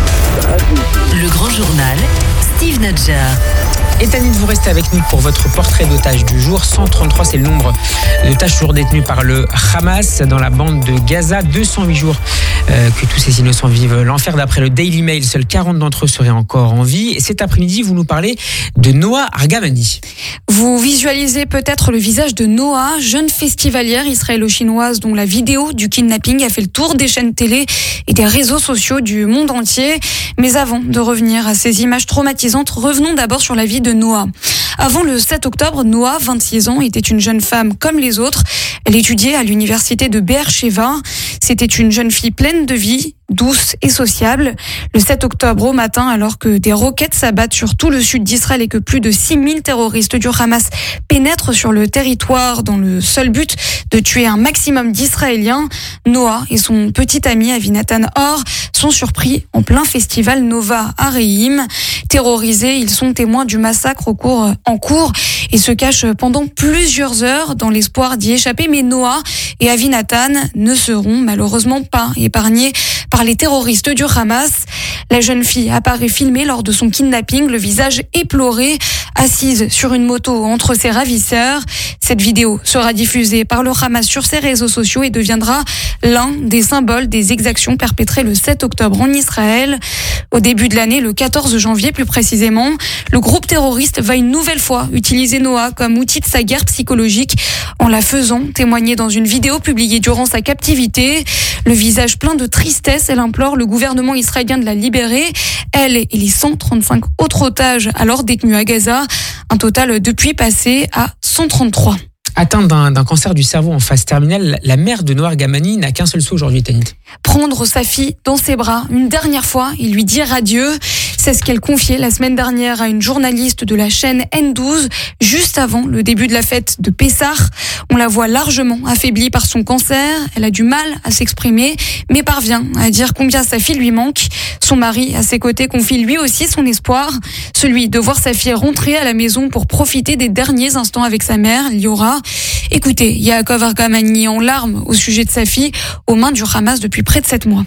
Le grand journal, Steve Nadja. Etanit, vous restez avec nous pour votre portrait d'otage du jour. cent trente-trois, c'est le nombre d'otages toujours détenus par le Hamas dans la bande de Gaza. deux cent huit jours euh, que tous ces innocents vivent l'enfer. D'après le Daily Mail, seuls quarante d'entre eux seraient encore en vie. Et cet après-midi, vous nous parlez de Noa Argamani. Vous visualisez peut-être le visage de Noa, jeune festivalière israélo-chinoise dont la vidéo du kidnapping a fait le tour des chaînes télé et des réseaux sociaux du monde entier. Mais avant de revenir à ces images traumatisantes, revenons d'abord sur la vie de Noa. Avant le sept octobre, Noa, vingt-six ans, était une jeune femme comme les autres. Elle étudiait à l'université de Be'er Sheva. C'était une jeune fille pleine de vie, douce et sociable. Le sept octobre au matin, alors que des roquettes s'abattent sur tout le sud d'Israël et que plus de six mille terroristes du Hamas pénètrent sur le territoire dans le seul but de tuer un maximum d'Israéliens, Noa et son petit ami Avinatan Or sont surpris en plein festival Nova à Reim. Terrorisés, ils sont témoins du massacre au cours, en cours et se cachent pendant plusieurs heures dans l'espoir d'y échapper. Mais Noa et Avinatan ne seront malheureusement pas épargnés par les terroristes du Hamas. La jeune fille apparaît filmée lors de son kidnapping, le visage éploré, assise sur une moto entre ses ravisseurs. Cette vidéo sera diffusée par le Hamas sur ses réseaux sociaux et deviendra l'un des symboles des exactions perpétrées le sept octobre en Israël. Au début de l'année, le quatorze janvier plus précisément, le groupe terroriste va une nouvelle fois utiliser Noa comme outil de sa guerre psychologique en la faisant témoigner dans une vidéo publiée durant sa captivité. Le visage plein de tristesse, elle implore le gouvernement israélien de la libérer. Elle et les cent trente-cinq autres otages alors détenus à Gaza, un total depuis passé à cent trente-trois. Atteinte d'un, d'un cancer du cerveau en phase terminale, la mère de Noa Argamani n'a qu'un seul souhait aujourd'hui, Tanit. Prendre sa fille dans ses bras une dernière fois et lui dire adieu. C'est ce qu'elle confiait la semaine dernière à une journaliste de la chaîne N douze, juste avant le début de la fête de Pessah. On la voit largement affaiblie par son cancer. Elle a du mal à s'exprimer, mais parvient à dire combien sa fille lui manque. Son mari, à ses côtés, confie lui aussi son espoir, celui de voir sa fille rentrer à la maison pour profiter des derniers instants avec sa mère, Liora. Écoutez, Yaakov Argamani en larmes au sujet de sa fille aux mains du Hamas depuis près de sept mois.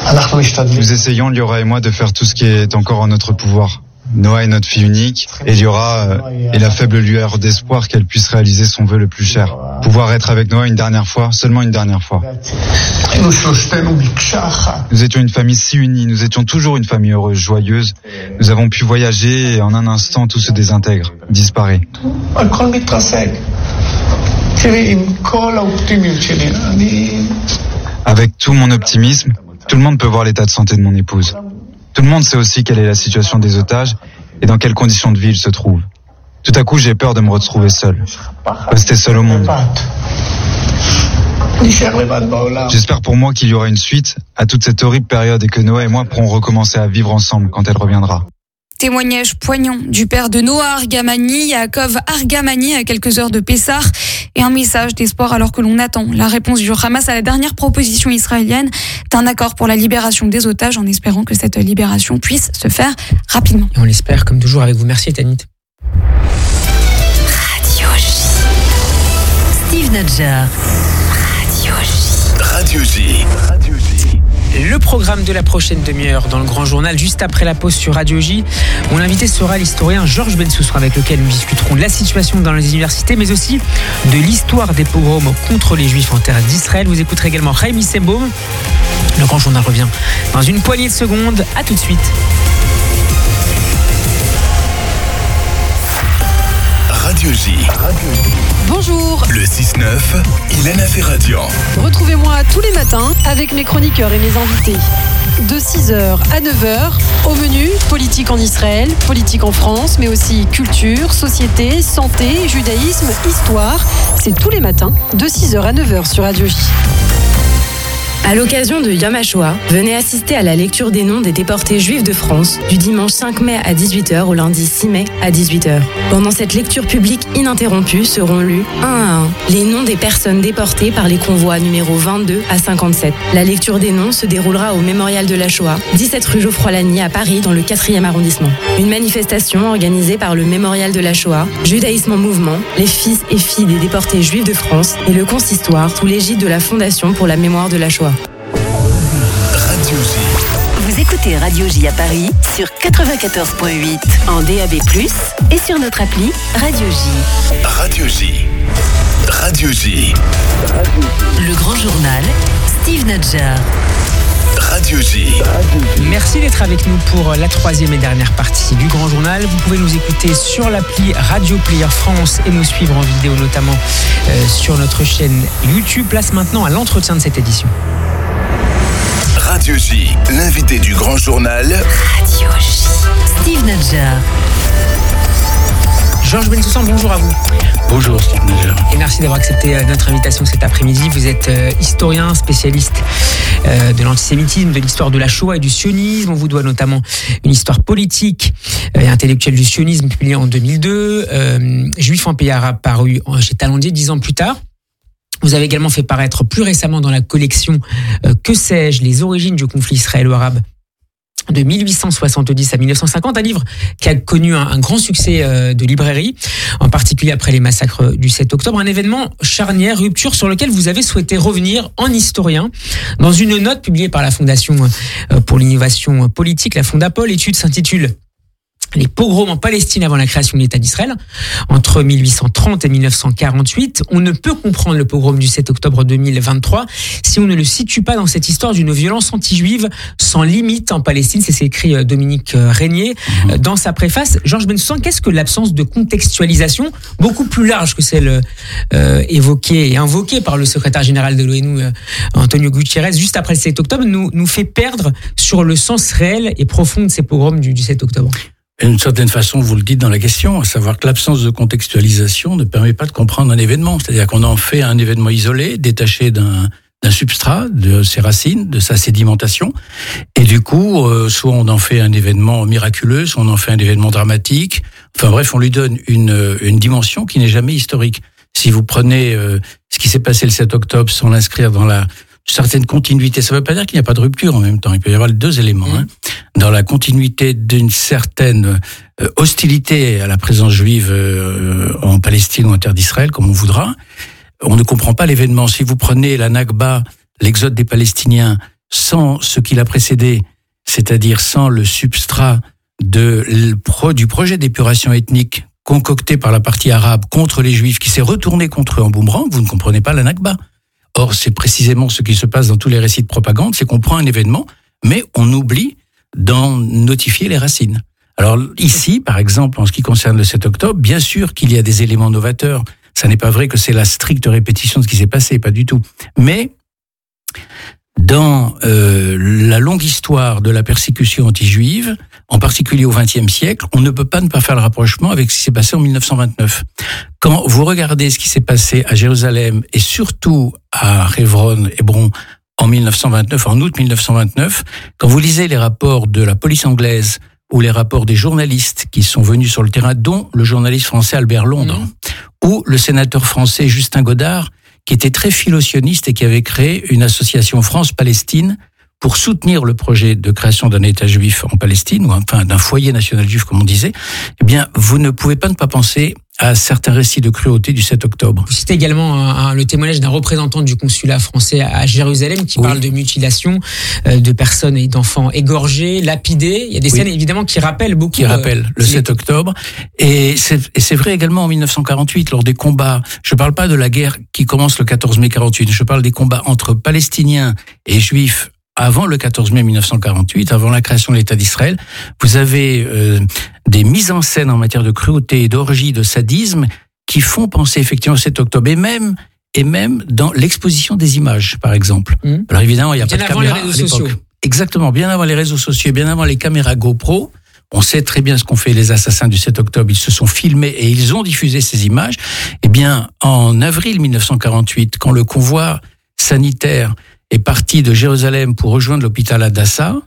Nous essayons, Liora et moi, de faire tout ce qui est encore en notre pouvoir. Noa est notre fille unique, et Liora euh, est la faible lueur d'espoir qu'elle puisse réaliser son vœu le plus cher. Pouvoir être avec Noa une dernière fois, seulement une dernière fois. Nous étions une famille si unie, nous étions toujours une famille heureuse, joyeuse. Nous avons pu voyager et en un instant tout se désintègre, disparaît. Avec tout mon optimisme, Tout le monde peut voir l'état de santé de mon épouse. Tout le monde sait aussi quelle est la situation des otages et dans quelles conditions de vie ils se trouvent. Tout à coup, j'ai peur de me retrouver seul. Rester seul au monde. J'espère pour moi qu'il y aura une suite à toute cette horrible période et que Noah et moi pourrons recommencer à vivre ensemble quand elle reviendra. Témoignage poignant du père de Noah Argamani, Yaakov Argamani, à quelques heures de Pessah, et un message d'espoir alors que l'on attend la réponse du Hamas à la dernière proposition israélienne d'un accord pour la libération des otages, en espérant que cette libération puisse se faire rapidement. Et on l'espère, comme toujours, avec vous. Merci, Tanit. Radio J. Steve Nadjar. Radio J. Radio J. Radio J. Le programme de la prochaine demi-heure dans le Grand Journal, juste après la pause sur Radio J. Mon invité sera l'historien Georges Bensoussan, avec lequel nous discuterons de la situation dans les universités, mais aussi de l'histoire des pogroms contre les Juifs en terre d'Israël. Vous écouterez également Chaim Issembaum. Le Grand Journal revient dans une poignée de secondes. À tout de suite. Radio J. Bonjour. Le six neuf, Ilana Ferradian. Retrouvez-moi tous les matins avec mes chroniqueurs et mes invités. De six heures à neuf heures, au menu, politique en Israël, politique en France, mais aussi culture, société, santé, judaïsme, histoire. C'est tous les matins, de six heures à neuf heures sur Radio J. À l'occasion de Yom HaShoah, venez assister à la lecture des noms des déportés juifs de France du dimanche cinq mai à dix-huit heures au lundi six mai à dix-huit heures. Pendant cette lecture publique ininterrompue seront lus un à un les noms des personnes déportées par les convois numéro vingt-deux à cinquante-sept. La lecture des noms se déroulera au Mémorial de la Shoah, dix-sept rue Geoffroy-Lagny à Paris dans le quatrième arrondissement. Une manifestation organisée par le Mémorial de la Shoah, Judaïsme en mouvement, les fils et filles des déportés juifs de France et le consistoire sous l'égide de la Fondation pour la mémoire de la Shoah. Radio J. Vous écoutez Radio J à Paris sur quatre-vingt-quatorze virgule huit en D A B plus, et sur notre appli Radio J. Radio J. Radio J. Le Grand Journal, Steve Nadjar. Radio J. Merci d'être avec nous pour la troisième et dernière partie du Grand Journal. Vous pouvez nous écouter sur l'appli Radio Player France et nous suivre en vidéo, notamment euh, sur notre chaîne YouTube. Place maintenant à l'entretien de cette édition. Radio J, l'invité du Grand Journal. Radio J. Steve Nadjar. Georges Bensoussan, bonjour à vous. Bonjour Steve Nadjar. Et merci d'avoir accepté notre invitation cet après-midi. Vous êtes historien, spécialiste de l'antisémitisme, de l'histoire de la Shoah et du sionisme. On vous doit notamment une histoire politique et intellectuelle du sionisme publiée en deux mille deux, euh, Juif en pays arabe paru chez Talandier dix ans plus tard. Vous avez également fait paraître plus récemment dans la collection euh, Que sais-je, les origines du conflit israélo-arabe de mille huit cent soixante-dix à mille neuf cent cinquante, un livre qui a connu un, un grand succès euh, de librairie, en particulier après les massacres du sept octobre, un événement charnière, rupture, sur lequel vous avez souhaité revenir en historien. Dans une note publiée par la Fondation euh, pour l'innovation politique, la Fondapol, l'étude s'intitule Les pogroms en Palestine avant la création de l'État d'Israël, entre mille huit cent trente et mille neuf cent quarante-huit. On ne peut comprendre le pogrom du sept octobre deux mille vingt-trois si on ne le situe pas dans cette histoire d'une violence anti-juive sans limite en Palestine. C'est ce qu'écrit Dominique Régnier mmh. dans sa préface. Georges Bensoussan, qu'est-ce que l'absence de contextualisation, beaucoup plus large que celle euh, évoquée et invoquée par le secrétaire général de l'ONU, euh, Antonio Guterres, juste après le sept octobre, nous, nous fait perdre sur le sens réel et profond de ces pogroms du, du sept octobre? D'une certaine façon, vous le dites dans la question, à savoir que l'absence de contextualisation ne permet pas de comprendre un événement. C'est-à-dire qu'on en fait un événement isolé, détaché d'un, d'un substrat, de ses racines, de sa sédimentation. Et du coup, euh, soit on en fait un événement miraculeux, soit on en fait un événement dramatique. Enfin bref, on lui donne une, une dimension qui n'est jamais historique. Si vous prenez euh, ce qui s'est passé le sept octobre sans l'inscrire dans la certaine continuité, ça ne veut pas dire qu'il n'y a pas de rupture en même temps. Il peut y avoir les deux éléments. Mmh. Hein. Dans la continuité d'une certaine euh, hostilité à la présence juive euh, en Palestine ou en terre d'Israël, comme on voudra, on ne comprend pas l'événement. Si vous prenez la Nakba, l'exode des Palestiniens, sans ce qui l'a précédé, c'est-à-dire sans le substrat de, le pro, du projet d'épuration ethnique concocté par la partie arabe contre les Juifs, qui s'est retourné contre eux en boomerang, vous ne comprenez pas la Nakba. Or, c'est précisément ce qui se passe dans tous les récits de propagande, c'est qu'on prend un événement, mais on oublie d'en notifier les racines. Alors ici, par exemple, en ce qui concerne le sept octobre, bien sûr qu'il y a des éléments novateurs. Ça n'est pas vrai que c'est la stricte répétition de ce qui s'est passé, pas du tout. Mais dans euh, la longue histoire de la persécution anti-juive, en particulier au vingtième siècle, on ne peut pas ne pas faire le rapprochement avec ce qui s'est passé en mille neuf cent vingt-neuf. Quand vous regardez ce qui s'est passé à Jérusalem et surtout à Hevron, Hébron, en mille neuf cent vingt-neuf, en août mille neuf cent vingt-neuf, quand vous lisez les rapports de la police anglaise ou les rapports des journalistes qui sont venus sur le terrain, dont le journaliste français Albert Londres, mmh. ou le sénateur français Justin Godard, qui était très philo-sioniste et qui avait créé une association France-Palestine pour soutenir le projet de création d'un État juif en Palestine, ou enfin d'un foyer national juif, comme on disait, eh bien, vous ne pouvez pas ne pas penser à certains récits de cruauté du sept octobre. Vous citez également un, un, le témoignage d'un représentant du consulat français à Jérusalem qui oui. parle de mutilation euh, de personnes et d'enfants égorgés, lapidés. Il y a des oui. scènes évidemment qui rappellent beaucoup. Qui rappellent euh, le sept octobre. Et c'est, et c'est vrai également en mille neuf cent quarante-huit, lors des combats. Je ne parle pas de la guerre qui commence le quatorze mai quarante-huit. Je parle des combats entre Palestiniens et Juifs avant le quatorze mai mille neuf cent quarante-huit, avant la création de l'État d'Israël. Vous avez euh, des mises en scène en matière de cruauté, d'orgie, de sadisme qui font penser effectivement au sept octobre. Et même, et même dans l'exposition des images, par exemple. Mmh. Alors évidemment, il n'y a bien pas de caméra à l'époque. Sociaux. Exactement, bien avant les réseaux sociaux, bien avant les caméras GoPro. On sait très bien ce qu'ont fait les assassins du sept octobre. Ils se sont filmés et ils ont diffusé ces images. Eh bien, en avril mille neuf cent quarante-huit, quand le convoi sanitaire est parti de Jérusalem pour rejoindre l'hôpital Hadassah,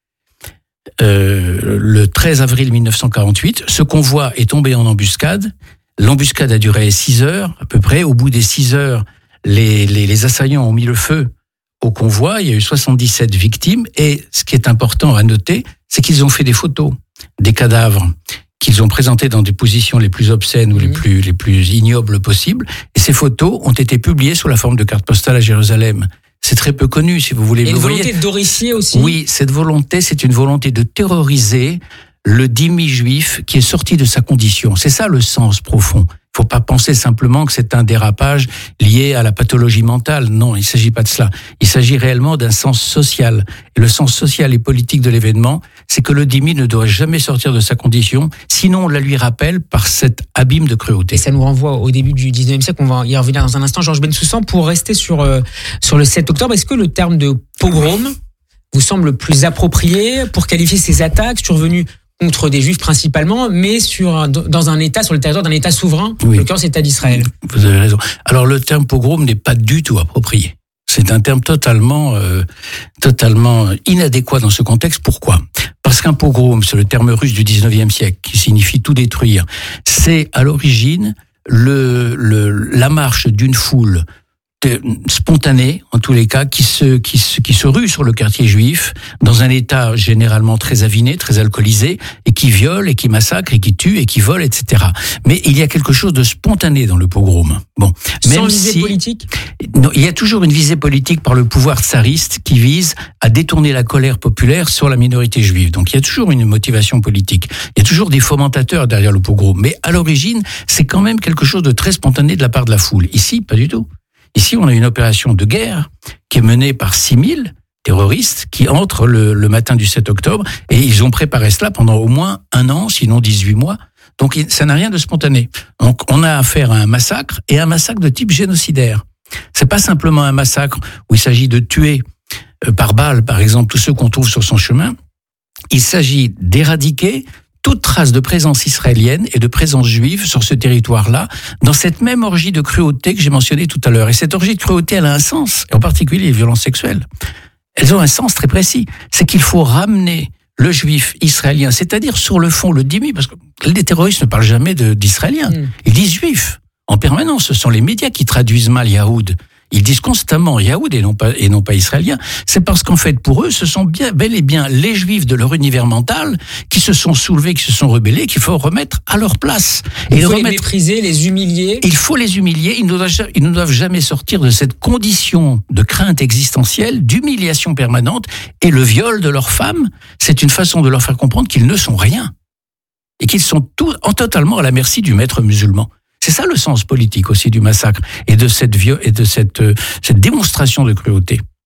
euh, le treize avril mille neuf cent quarante-huit, ce convoi est tombé en embuscade. L'embuscade a duré six heures à peu près. Au bout des six heures, les, les, les assaillants ont mis le feu au convoi. Il y a eu soixante-dix-sept victimes. Et ce qui est important à noter, c'est qu'ils ont fait des photos des cadavres qu'ils ont présentés dans des positions les plus obscènes ou mmh. les plus les plus ignobles possibles. Et ces photos ont été publiées sous la forme de cartes postales à Jérusalem. C'est très peu connu, si vous voulez. Et une vous volonté voyez, d'horrifier aussi. Oui, cette volonté, c'est une volonté de terroriser le dhimmi juif qui est sorti de sa condition. C'est ça le sens profond. Il ne faut pas penser simplement que c'est un dérapage lié à la pathologie mentale. Non, il ne s'agit pas de cela. Il s'agit réellement d'un sens social. Et le sens social et politique de l'événement, c'est que le dhimmi ne doit jamais sortir de sa condition, sinon on la lui rappelle par cet abîme de cruauté. Et ça nous renvoie au début du dix-neuvième siècle, on va y revenir dans un instant. Georges Bensoussan, pour rester sur, euh, sur le sept octobre, est-ce que le terme de pogrom vous semble plus approprié pour qualifier ces attaques survenues contre des Juifs principalement, mais sur dans un État, sur le territoire d'un État souverain, oui. le cas, l'État d'Israël. Vous avez raison. Alors le terme pogrom n'est pas du tout approprié. C'est un terme totalement, euh, totalement inadéquat dans ce contexte. Pourquoi ? Parce qu'un pogrom, c'est le terme russe du dix-neuvième siècle, qui signifie tout détruire. C'est à l'origine le, le la marche d'une foule spontanée, en tous les cas, qui se, qui se, qui se rue sur le quartier juif, dans un état généralement très aviné, très alcoolisé, et qui viole, et qui massacre, et qui tue, et qui vole, et cetera. Mais il y a quelque chose de spontané dans le pogrom. Bon. Sans même visée si, politique? Non, il y a toujours une visée politique par le pouvoir tsariste qui vise à détourner la colère populaire sur la minorité juive. Donc il y a toujours une motivation politique. Il y a toujours des fomentateurs derrière le pogrom. Mais à l'origine, c'est quand même quelque chose de très spontané de la part de la foule. Ici, pas du tout. Ici, on a une opération de guerre qui est menée par six mille terroristes qui entrent le, le matin du sept octobre et ils ont préparé cela pendant au moins un an, sinon dix-huit mois. Donc, ça n'a rien de spontané. Donc, on a affaire à un massacre et un massacre de type génocidaire. C'est pas simplement un massacre où il s'agit de tuer euh, par balle, par exemple, tous ceux qu'on trouve sur son chemin. Il s'agit d'éradiquer toute trace de présence israélienne et de présence juive sur ce territoire-là, dans cette même orgie de cruauté que j'ai mentionnée tout à l'heure. Et cette orgie de cruauté, elle a un sens, et en particulier les violences sexuelles. Elles ont un sens très précis. C'est qu'il faut ramener le juif israélien, c'est-à-dire sur le fond, le dhimmi, parce que les terroristes ne parlent jamais de, d'israéliens. Mmh. Ils disent juif en permanence. Ce sont les médias qui traduisent mal Yahoud. Ils disent constamment Yahoud et non pas, et non pas israélien. C'est parce qu'en fait, pour eux, ce sont bien, bel et bien les juifs de leur univers mental qui se sont soulevés, qui se sont rebellés, qu'il faut remettre à leur place. Il et faut remettre... les mépriser, les humilier. Il faut les humilier. Ils ne, doivent, ils ne doivent jamais sortir de cette condition de crainte existentielle, d'humiliation permanente. Et le viol de leurs femmes, c'est une façon de leur faire comprendre qu'ils ne sont rien. Et qu'ils sont tout, en totalement à la merci du maître musulman. C'est ça le sens politique aussi du massacre et de cette, et de cette, euh, cette démonstration de cruauté.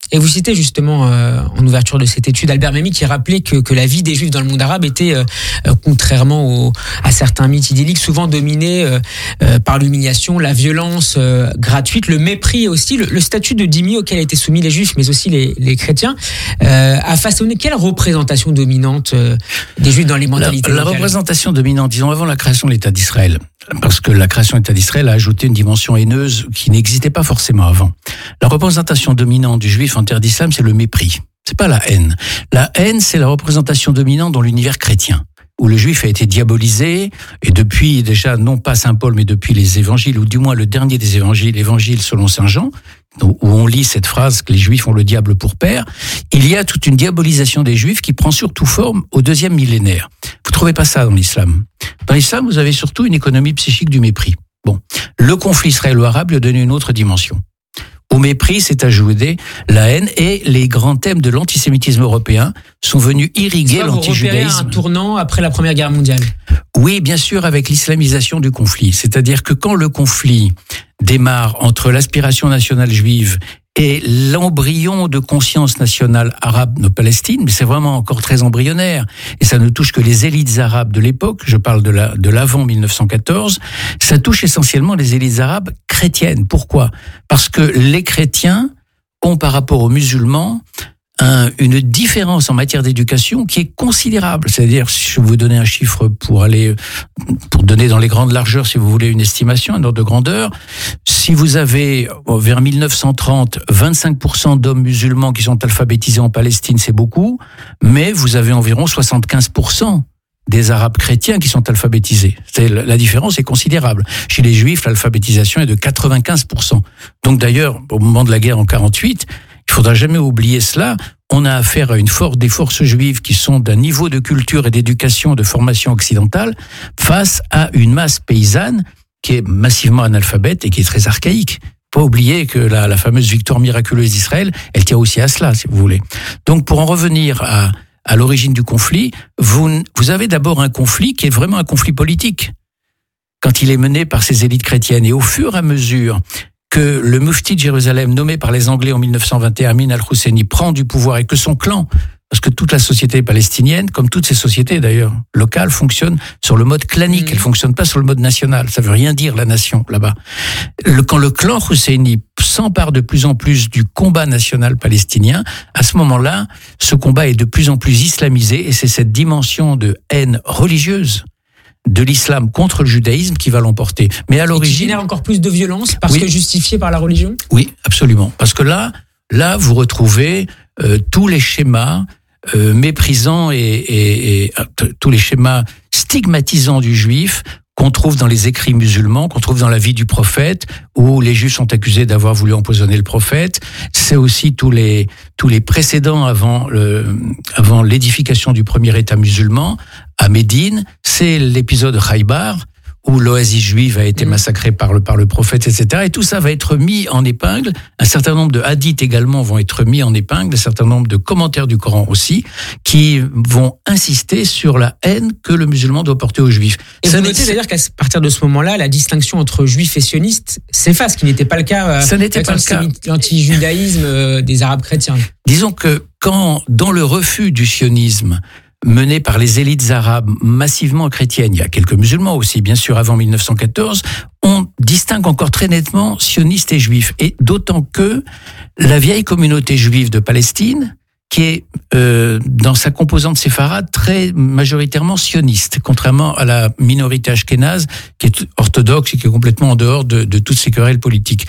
Et vous citez justement euh, en ouverture de cette étude Albert Memmi qui rappelait que, que la vie des Juifs dans le monde arabe était, euh, euh, contrairement au, à certains mythes idylliques, souvent dominée euh, euh, par l'humiliation, la violence euh, gratuite, le mépris aussi, le, le statut de dhimmi auquel étaient soumis les Juifs, mais aussi les, les chrétiens, euh, a façonné quelle représentation dominante euh, des Juifs dans les mentalités La, la locales ? représentation dominante, disons avant la création de l'État d'Israël, parce que la création de l'État d'Israël a ajouté une dimension haineuse qui n'existait pas forcément avant. La représentation dominante du Juif en terre d'islam, c'est le mépris. C'est pas la haine. La haine, c'est la représentation dominante dans l'univers chrétien, où le Juif a été diabolisé, et depuis déjà, non pas Saint Paul, mais depuis les évangiles, ou du moins le dernier des évangiles, l'évangile selon Saint Jean, où on lit cette phrase que les Juifs ont le diable pour père, il y a toute une diabolisation des Juifs qui prend surtout forme au deuxième millénaire. Vous trouvez pas ça dans l'islam. Dans l'islam, vous avez surtout une économie psychique du mépris. Bon, le conflit israélo-arabe lui a donné une autre dimension. Au mépris s'est ajoutée la haine et les grands thèmes de l'antisémitisme européen sont venus irriguer l'antijudaïsme. Vous repérez un tournant après la Première Guerre mondiale. Oui, bien sûr, avec l'islamisation du conflit. C'est-à-dire que quand le conflit démarre entre l'aspiration nationale juive et l'embryon de conscience nationale arabe de Palestine, mais c'est vraiment encore très embryonnaire, et ça ne touche que les élites arabes de l'époque, je parle de la, de l'avant mille neuf cent quatorze, ça touche essentiellement les élites arabes chrétiennes. Pourquoi ? Parce que les chrétiens ont par rapport aux musulmans un, une différence en matière d'éducation qui est considérable. C'est-à-dire, si je vais vous donner un chiffre pour aller, pour donner dans les grandes largeurs, si vous voulez une estimation, un ordre de grandeur, si vous avez, vers mille neuf cent trente, vingt-cinq pour cent d'hommes musulmans qui sont alphabétisés en Palestine, c'est beaucoup, mais vous avez environ soixante-quinze pour cent des Arabes chrétiens qui sont alphabétisés. C'est, la différence est considérable. Chez les Juifs, l'alphabétisation est de quatre-vingt-quinze pour cent. Donc d'ailleurs, au moment de la guerre en quarante-huit, il faudra jamais oublier cela. On a affaire à une force des forces juives qui sont d'un niveau de culture et d'éducation, de formation occidentale, face à une masse paysanne qui est massivement analphabète et qui est très archaïque. Pas oublier que la, la fameuse victoire miraculeuse d'Israël, elle tient aussi à cela, si vous voulez. Donc, pour en revenir à, à l'origine du conflit, vous, vous avez d'abord un conflit qui est vraiment un conflit politique, quand il est mené par ces élites chrétiennes. Et au fur et à mesure que le mufti de Jérusalem, nommé par les Anglais en mille neuf cent vingt et un, Amin al-Husseini, prend du pouvoir et que son clan, parce que toute la société palestinienne, comme toutes ces sociétés d'ailleurs locales, fonctionne sur le mode clanique, mmh. elle fonctionne pas sur le mode national. Ça veut rien dire la nation là-bas. Le, quand le clan Husseini s'empare de plus en plus du combat national palestinien, à ce moment-là, ce combat est de plus en plus islamisé et c'est cette dimension de haine religieuse de l'islam contre le judaïsme qui va l'emporter. Mais à l'origine, et qui génère encore plus de violence parce oui, que justifié par la religion. Oui, absolument. Parce que là, là, vous retrouvez euh, tous les schémas euh, méprisants et, et, et euh, tous les schémas stigmatisants du juif qu'on trouve dans les écrits musulmans, qu'on trouve dans la vie du prophète, où les juifs sont accusés d'avoir voulu empoisonner le prophète. C'est aussi tous les tous les précédents avant le avant l'édification du premier État musulman à Médine. C'est l'épisode Khaybar où l'oasis juive a été massacrée par le par le prophète, et cetera. Et tout ça va être mis en épingle. Un certain nombre de hadiths également vont être mis en épingle, un certain nombre de commentaires du Coran aussi, qui vont insister sur la haine que le musulman doit porter aux juifs. Et ça vous notez d'ailleurs qu'à partir de ce moment-là, la distinction entre juifs et sionistes s'efface, ce qui n'était pas le cas ça n'était pas le cas. L'anti-judaïsme des Arabes chrétiens. Disons que quand, dans le refus du sionisme, mené par les élites arabes massivement chrétiennes, il y a quelques musulmans aussi, bien sûr, avant mille neuf cent quatorze, on distingue encore très nettement sionistes et juifs. Et d'autant que la vieille communauté juive de Palestine, qui est euh, dans sa composante séfarade très majoritairement sioniste, contrairement à la minorité ashkénaze, qui est orthodoxe et qui est complètement en dehors de, de toutes ces querelles politiques.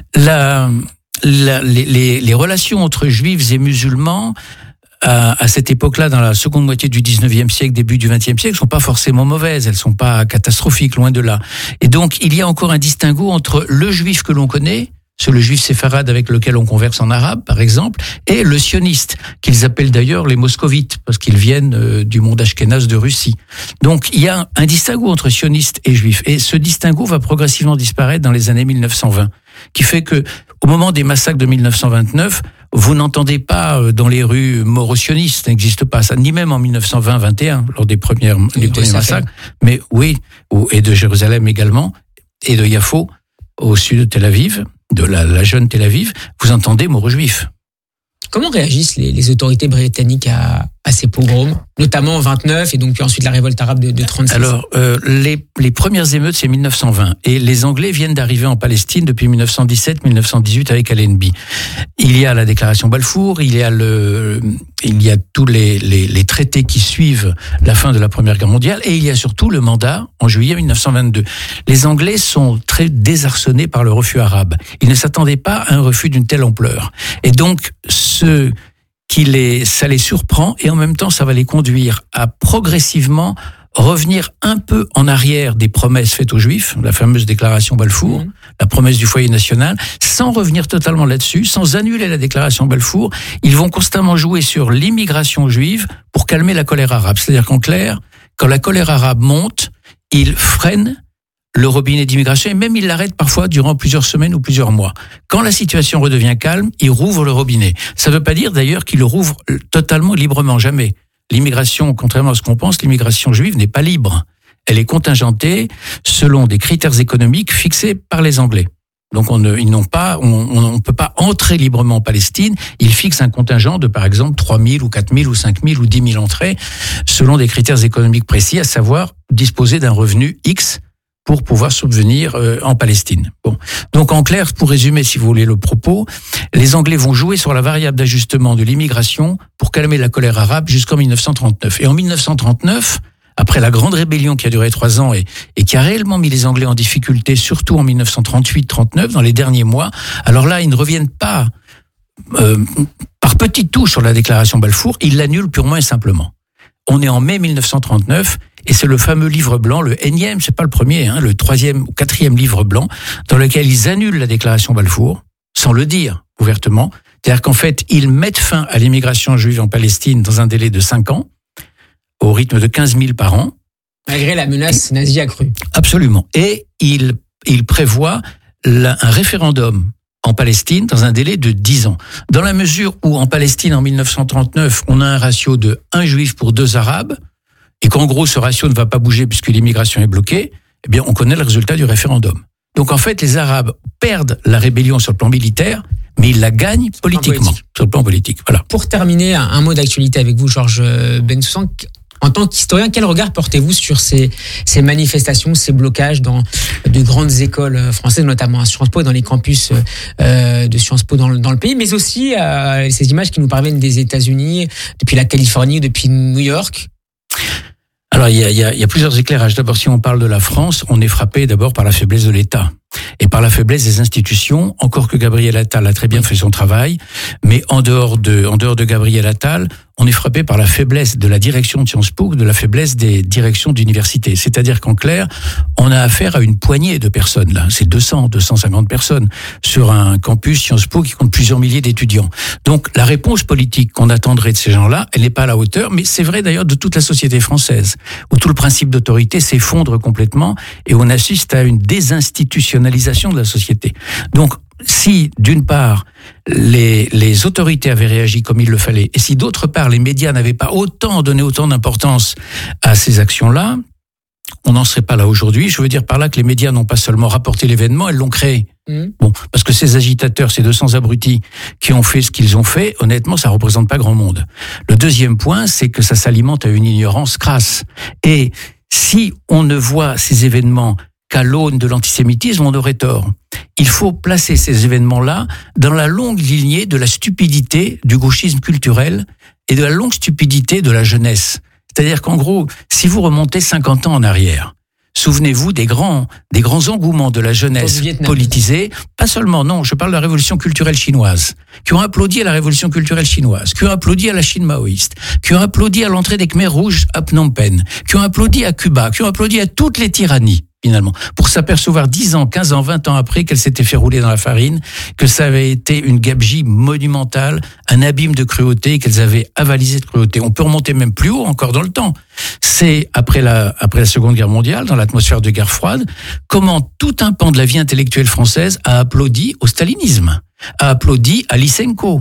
La, la, les, les, les relations entre juifs et musulmans, À, à cette époque-là, dans la seconde moitié du dix-neuvième siècle, début du vingtième siècle, sont pas forcément mauvaises, elles sont pas catastrophiques, loin de là. Et donc, il y a encore un distinguo entre le juif que l'on connaît, c'est le juif séfarade avec lequel on converse en arabe, par exemple, et le sioniste, qu'ils appellent d'ailleurs les moscovites, parce qu'ils viennent euh, du monde ashkénaze de Russie. Donc, il y a un distinguo entre sionistes et juifs, et ce distinguo va progressivement disparaître dans les années mille neuf cent vingt, qui fait que, au moment des massacres de mille neuf cent vingt-neuf, vous n'entendez pas dans les rues moro-sionistes, ça n'existe pas ça, ni même en mille neuf cent vingt vingt et un, lors des premières, les premiers massacres, mais oui, et de Jérusalem également, et de Yafo, au sud de Tel Aviv, de la, la jeune Tel Aviv, vous entendez moro-juif. Comment réagissent les, les autorités britanniques à, à ces pogroms, notamment en vingt-neuf et donc puis ensuite la révolte arabe de, de trente-six? Alors, euh, les, les premières émeutes, c'est mille neuf cent vingt. Et les Anglais viennent d'arriver en Palestine depuis mille neuf cent dix-sept mille neuf cent dix-huit avec Allenby. Il y a la déclaration Balfour, il y a le, il y a tous les, les, les traités qui suivent la fin de la Première Guerre mondiale, et il y a surtout le mandat en juillet mille neuf cent vingt-deux. Les Anglais sont très désarçonnés par le refus arabe. Ils ne s'attendaient pas à un refus d'une telle ampleur. Et donc, ce qui les, ça les surprend, et en même temps, ça va les conduire à progressivement revenir un peu en arrière des promesses faites aux Juifs, la fameuse déclaration Balfour, mmh. la promesse du foyer national, sans revenir totalement là-dessus, sans annuler la déclaration Balfour. Ils vont constamment jouer sur l'immigration juive pour calmer la colère arabe. C'est-à-dire qu'en clair, quand la colère arabe monte, ils freinent le robinet d'immigration, et même ils l'arrêtent parfois durant plusieurs semaines ou plusieurs mois. Quand la situation redevient calme, ils rouvrent le robinet. Ça ne veut pas dire d'ailleurs qu'ils le rouvrent totalement librement, jamais. L'immigration, contrairement à ce qu'on pense, l'immigration juive n'est pas libre. Elle est contingentée selon des critères économiques fixés par les Anglais. Donc on ne, ils n'ont pas, on ne peut pas entrer librement en Palestine. Ils fixent un contingent de, par exemple, trois mille ou quatre mille ou cinq mille ou dix mille entrées, selon des critères économiques précis, à savoir disposer d'un revenu X pour pouvoir subvenir euh, en Palestine. Bon. Donc en clair, pour résumer, si vous voulez, le propos, les Anglais vont jouer sur la variable d'ajustement de l'immigration pour calmer la colère arabe jusqu'en mille neuf cent trente-neuf. Et en mille neuf cent trente-neuf, après la grande rébellion qui a duré trois ans et, et qui a réellement mis les Anglais en difficulté, surtout en mille neuf cent trente-huit trente-neuf, dans les derniers mois, alors là, ils ne reviennent pas euh, par petites touches sur la déclaration Balfour, ils l'annulent purement et simplement. On est en mai mille neuf cent trente-neuf, et c'est le fameux livre blanc, le énième, c'est pas le premier, hein, le troisième ou quatrième livre blanc, dans lequel ils annulent la déclaration Balfour, sans le dire ouvertement. C'est-à-dire qu'en fait, ils mettent fin à l'immigration juive en Palestine dans un délai de cinq ans, au rythme de quinze mille par an. Malgré la menace nazie accrue. Absolument. Et ils, ils prévoient la, un référendum en Palestine dans un délai de dix ans. Dans la mesure où en Palestine, en mille neuf cent trente-neuf, on a un ratio de un juif pour deux arabes, et qu'en gros, ce ratio ne va pas bouger puisque l'immigration est bloquée, eh bien, on connaît le résultat du référendum. Donc, en fait, les Arabes perdent la rébellion sur le plan militaire, mais ils la gagnent politiquement, sur le plan politique. Voilà. Pour terminer, un, un mot d'actualité avec vous, Georges Bensoussan. En tant qu'historien, quel regard portez-vous sur ces, ces manifestations, ces blocages dans de grandes écoles françaises, notamment à Sciences Po, dans les campus euh, de Sciences Po dans le, dans le pays, mais aussi euh, ces images qui nous parviennent des États-Unis, depuis la Californie, depuis New York? Alors, il y a, il y a, il y a plusieurs éclairages. D'abord, si on parle de la France, on est frappé d'abord par la faiblesse de l'État et par la faiblesse des institutions, encore que Gabriel Attal a très bien fait son travail, mais en dehors de, en dehors de Gabriel Attal, on est frappé par la faiblesse de la direction de Sciences Po, de la faiblesse des directions d'université. C'est-à-dire qu'en clair, on a affaire à une poignée de personnes, là. C'est deux cents, deux cent cinquante personnes sur un campus Sciences Po qui compte plusieurs milliers d'étudiants. Donc, la réponse politique qu'on attendrait de ces gens-là, elle n'est pas à la hauteur, mais c'est vrai d'ailleurs de toute la société française, où tout le principe d'autorité s'effondre complètement et on assiste à une désinstitutionnalisation de la société. Donc, si, d'une part, les, les autorités avaient réagi comme il le fallait, et si, d'autre part, les médias n'avaient pas autant donné autant d'importance à ces actions-là, on n'en serait pas là aujourd'hui. Je veux dire par là que les médias n'ont pas seulement rapporté l'événement, elles l'ont créé. Mmh. Bon, parce que ces agitateurs, ces deux cents abrutis qui ont fait ce qu'ils ont fait, honnêtement, ça représente pas grand monde. Le deuxième point, c'est que ça s'alimente à une ignorance crasse. Et si on ne voit ces événements qu'à l'aune de l'antisémitisme, on aurait tort. Il faut placer ces événements-là dans la longue lignée de la stupidité du gauchisme culturel et de la longue stupidité de la jeunesse. C'est-à-dire qu'en gros, si vous remontez cinquante ans en arrière, souvenez-vous des grands, des grands engouements de la jeunesse politisée, pas seulement, non, je parle de la révolution culturelle chinoise, qui ont applaudi à la révolution culturelle chinoise, qui ont applaudi à la Chine maoïste, qui ont applaudi à l'entrée des Khmers rouges à Phnom Penh, qui ont applaudi à Cuba, qui ont applaudi à toutes les tyrannies, finalement, pour s'apercevoir dix ans, quinze ans, vingt ans après qu'elle s'était fait rouler dans la farine, que ça avait été une gabegie monumentale, un abîme de cruauté, qu'elles avaient avalisé de cruauté. On peut remonter même plus haut encore dans le temps. C'est après la, après la Seconde Guerre mondiale, dans l'atmosphère de guerre froide, comment tout un pan de la vie intellectuelle française a applaudi au stalinisme, a applaudi à Lysenko,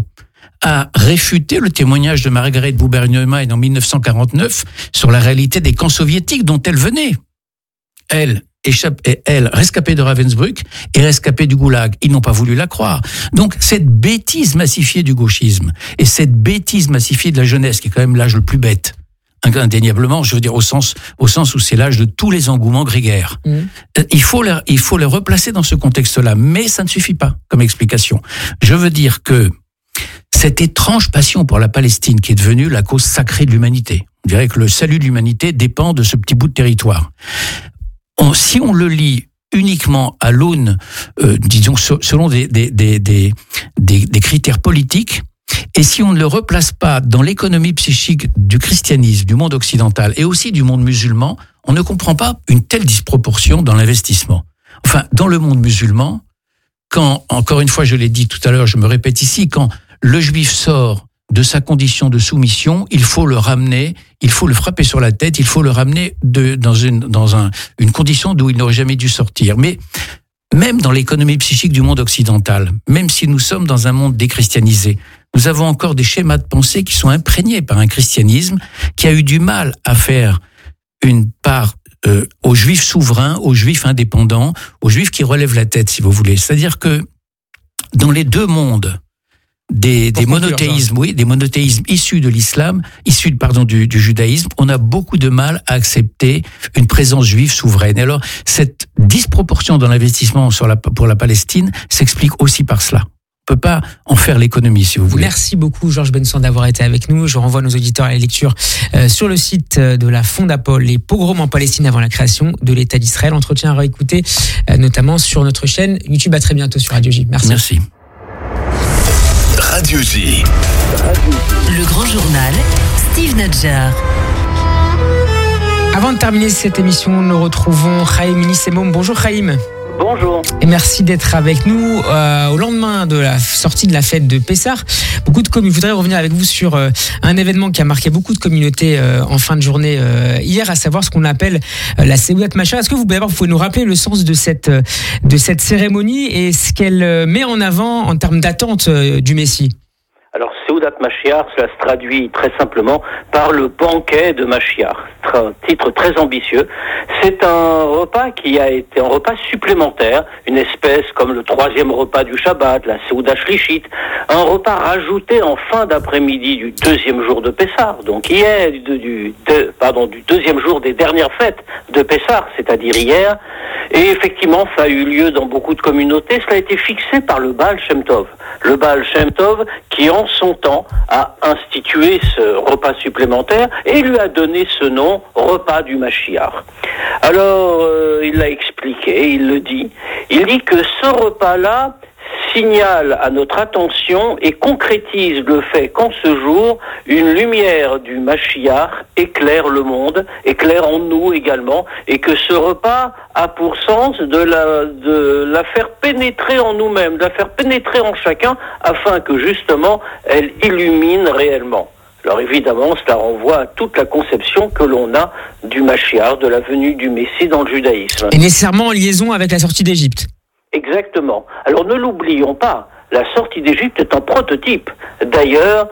a réfuté le témoignage de Margaret Buber-Neumann en mille neuf cent quarante-neuf sur la réalité des camps soviétiques dont elle venait. Elle, échappée, elle, rescapée de Ravensbrück et rescapée du goulag. Ils n'ont pas voulu la croire. Donc, cette bêtise massifiée du gauchisme et cette bêtise massifiée de la jeunesse, qui est quand même l'âge le plus bête, indéniablement, je veux dire au sens, au sens où c'est l'âge de tous les engouements grégaires. Mmh. Il faut les, il faut les replacer dans ce contexte-là, mais ça ne suffit pas comme explication. Je veux dire que cette étrange passion pour la Palestine qui est devenue la cause sacrée de l'humanité, on dirait que le salut de l'humanité dépend de ce petit bout de territoire. On, si on le lit uniquement à l'aune, euh, disons, selon des, des, des, des, des, des critères politiques, et si on ne le replace pas dans l'économie psychique du christianisme, du monde occidental et aussi du monde musulman, on ne comprend pas une telle disproportion dans l'investissement. Enfin, dans le monde musulman, quand, encore une fois, je l'ai dit tout à l'heure, je me répète ici, quand le juif sort de sa condition de soumission, il faut le ramener, il faut le frapper sur la tête, il faut le ramener de, dans une, dans un, une condition d'où il n'aurait jamais dû sortir. Mais même dans l'économie psychique du monde occidental, même si nous sommes dans un monde déchristianisé, nous avons encore des schémas de pensée qui sont imprégnés par un christianisme qui a eu du mal à faire une part euh, aux juifs souverains, aux juifs indépendants, aux juifs qui relèvent la tête, si vous voulez. C'est-à-dire que dans les deux mondes, des, des monothéismes, oui, des monothéismes issus de l'islam, issus, pardon, du, du judaïsme, on a beaucoup de mal à accepter une présence juive souveraine. Et alors, cette disproportion dans l'investissement sur la, pour la Palestine s'explique aussi par cela. On peut pas en faire l'économie, si vous voulez. Merci beaucoup, Georges Benson, d'avoir été avec nous. Je renvoie nos auditeurs à la lecture euh, sur le site de la Fondapol, les pogroms en Palestine avant la création de l'État d'Israël. Entretien à réécouter, euh, notamment sur notre chaîne YouTube. À très bientôt sur Radio J. Merci. Merci. Radio J. Le grand journal, Steve Nadjar. Avant de terminer cette émission, nous retrouvons Chaim Nissemom. Bonjour Chaim. Bonjour. Et merci d'être avec nous euh, au lendemain de la sortie de la fête de Pessah. Beaucoup de communes. Je voudrais revenir avec vous sur euh, un événement qui a marqué beaucoup de communautés euh, en fin de journée euh, hier, à savoir ce qu'on appelle euh, la Seudat Machar. Est-ce que vous, d'abord, vous pouvez nous rappeler le sens de cette euh, de cette cérémonie et ce qu'elle euh, met en avant en termes d'attente euh, du Messie? Alors, Seudat Mashiach, cela se traduit très simplement par le banquet de Mashiach. Un titre très ambitieux. C'est un repas qui a été un repas supplémentaire, une espèce comme le troisième repas du Shabbat, la Seuda Shlishit, un repas rajouté en fin d'après-midi du deuxième jour de Pessah, donc hier, du, du, de, pardon, du deuxième jour des dernières fêtes de Pessah, c'est-à-dire hier. Et effectivement, ça a eu lieu dans beaucoup de communautés. Cela a été fixé par le Baal Shem Tov. Le Baal Shem Tov qui, en son temps, a institué ce repas supplémentaire et lui a donné ce nom, repas du Mashiach. Alors, euh, il l'a expliqué, il le dit. Il dit que ce repas-là signale à notre attention et concrétise le fait qu'en ce jour, une lumière du Mashiach éclaire le monde, éclaire en nous également, et que ce repas a pour sens de la, de la faire pénétrer en nous-mêmes, de la faire pénétrer en chacun, afin que justement, elle illumine réellement. Alors évidemment, cela renvoie à toute la conception que l'on a du Mashiach, de la venue du Messie dans le judaïsme. Et nécessairement en liaison avec la sortie d'Égypte. Exactement. Alors ne l'oublions pas, la sortie d'Égypte est un prototype. D'ailleurs,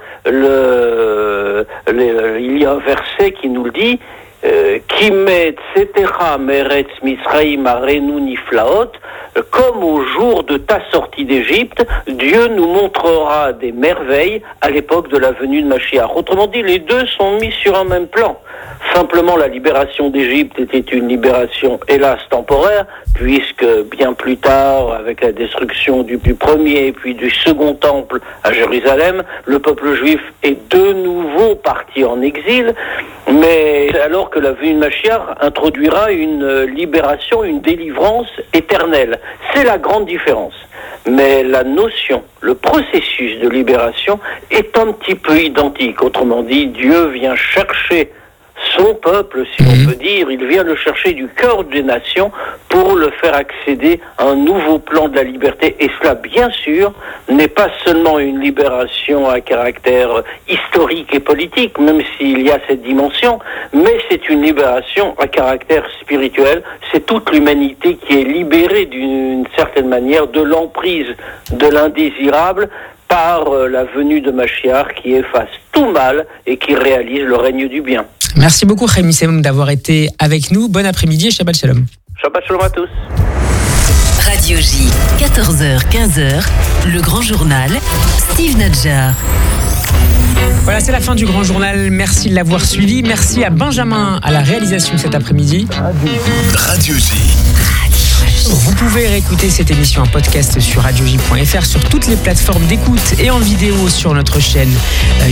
le, le, il y a un verset qui nous le dit, Ki met tzetera meretz Misraïm arenu niflaot, comme au jour de ta sortie d'Égypte, Dieu nous montrera des merveilles à l'époque de la venue de Mashiach. Autrement dit, les deux sont mis sur un même plan. Simplement, la libération d'Égypte était une libération, hélas, temporaire, puisque bien plus tard, avec la destruction du, du premier puis du second temple à Jérusalem, le peuple juif est de nouveau parti en exil, mais alors que la venue de Mashiach introduira une libération, une délivrance éternelle. C'est la grande différence. Mais la notion, le processus de libération est un petit peu identique. Autrement dit, Dieu vient chercher son peuple, si on peut dire, il vient le chercher du cœur des nations pour le faire accéder à un nouveau plan de la liberté. Et cela, bien sûr, n'est pas seulement une libération à caractère historique et politique, même s'il y a cette dimension, mais c'est une libération à caractère spirituel. C'est toute l'humanité qui est libérée d'une certaine manière de l'emprise de l'indésirable par la venue de Mashiach qui efface tout mal et qui réalise le règne du bien. Merci beaucoup, Chaim Nissemom, d'avoir été avec nous. Bon après-midi et Shabbat Shalom. Shabbat shalom à tous. Radio J, quatorze heures quinze heures, le grand journal, Steve Nadjar. Voilà, c'est la fin du grand journal. Merci de l'avoir suivi. Merci à Benjamin à la réalisation cet après-midi. Radio J. Vous pouvez réécouter cette émission en podcast sur radio j point f r, sur toutes les plateformes d'écoute et en vidéo sur notre chaîne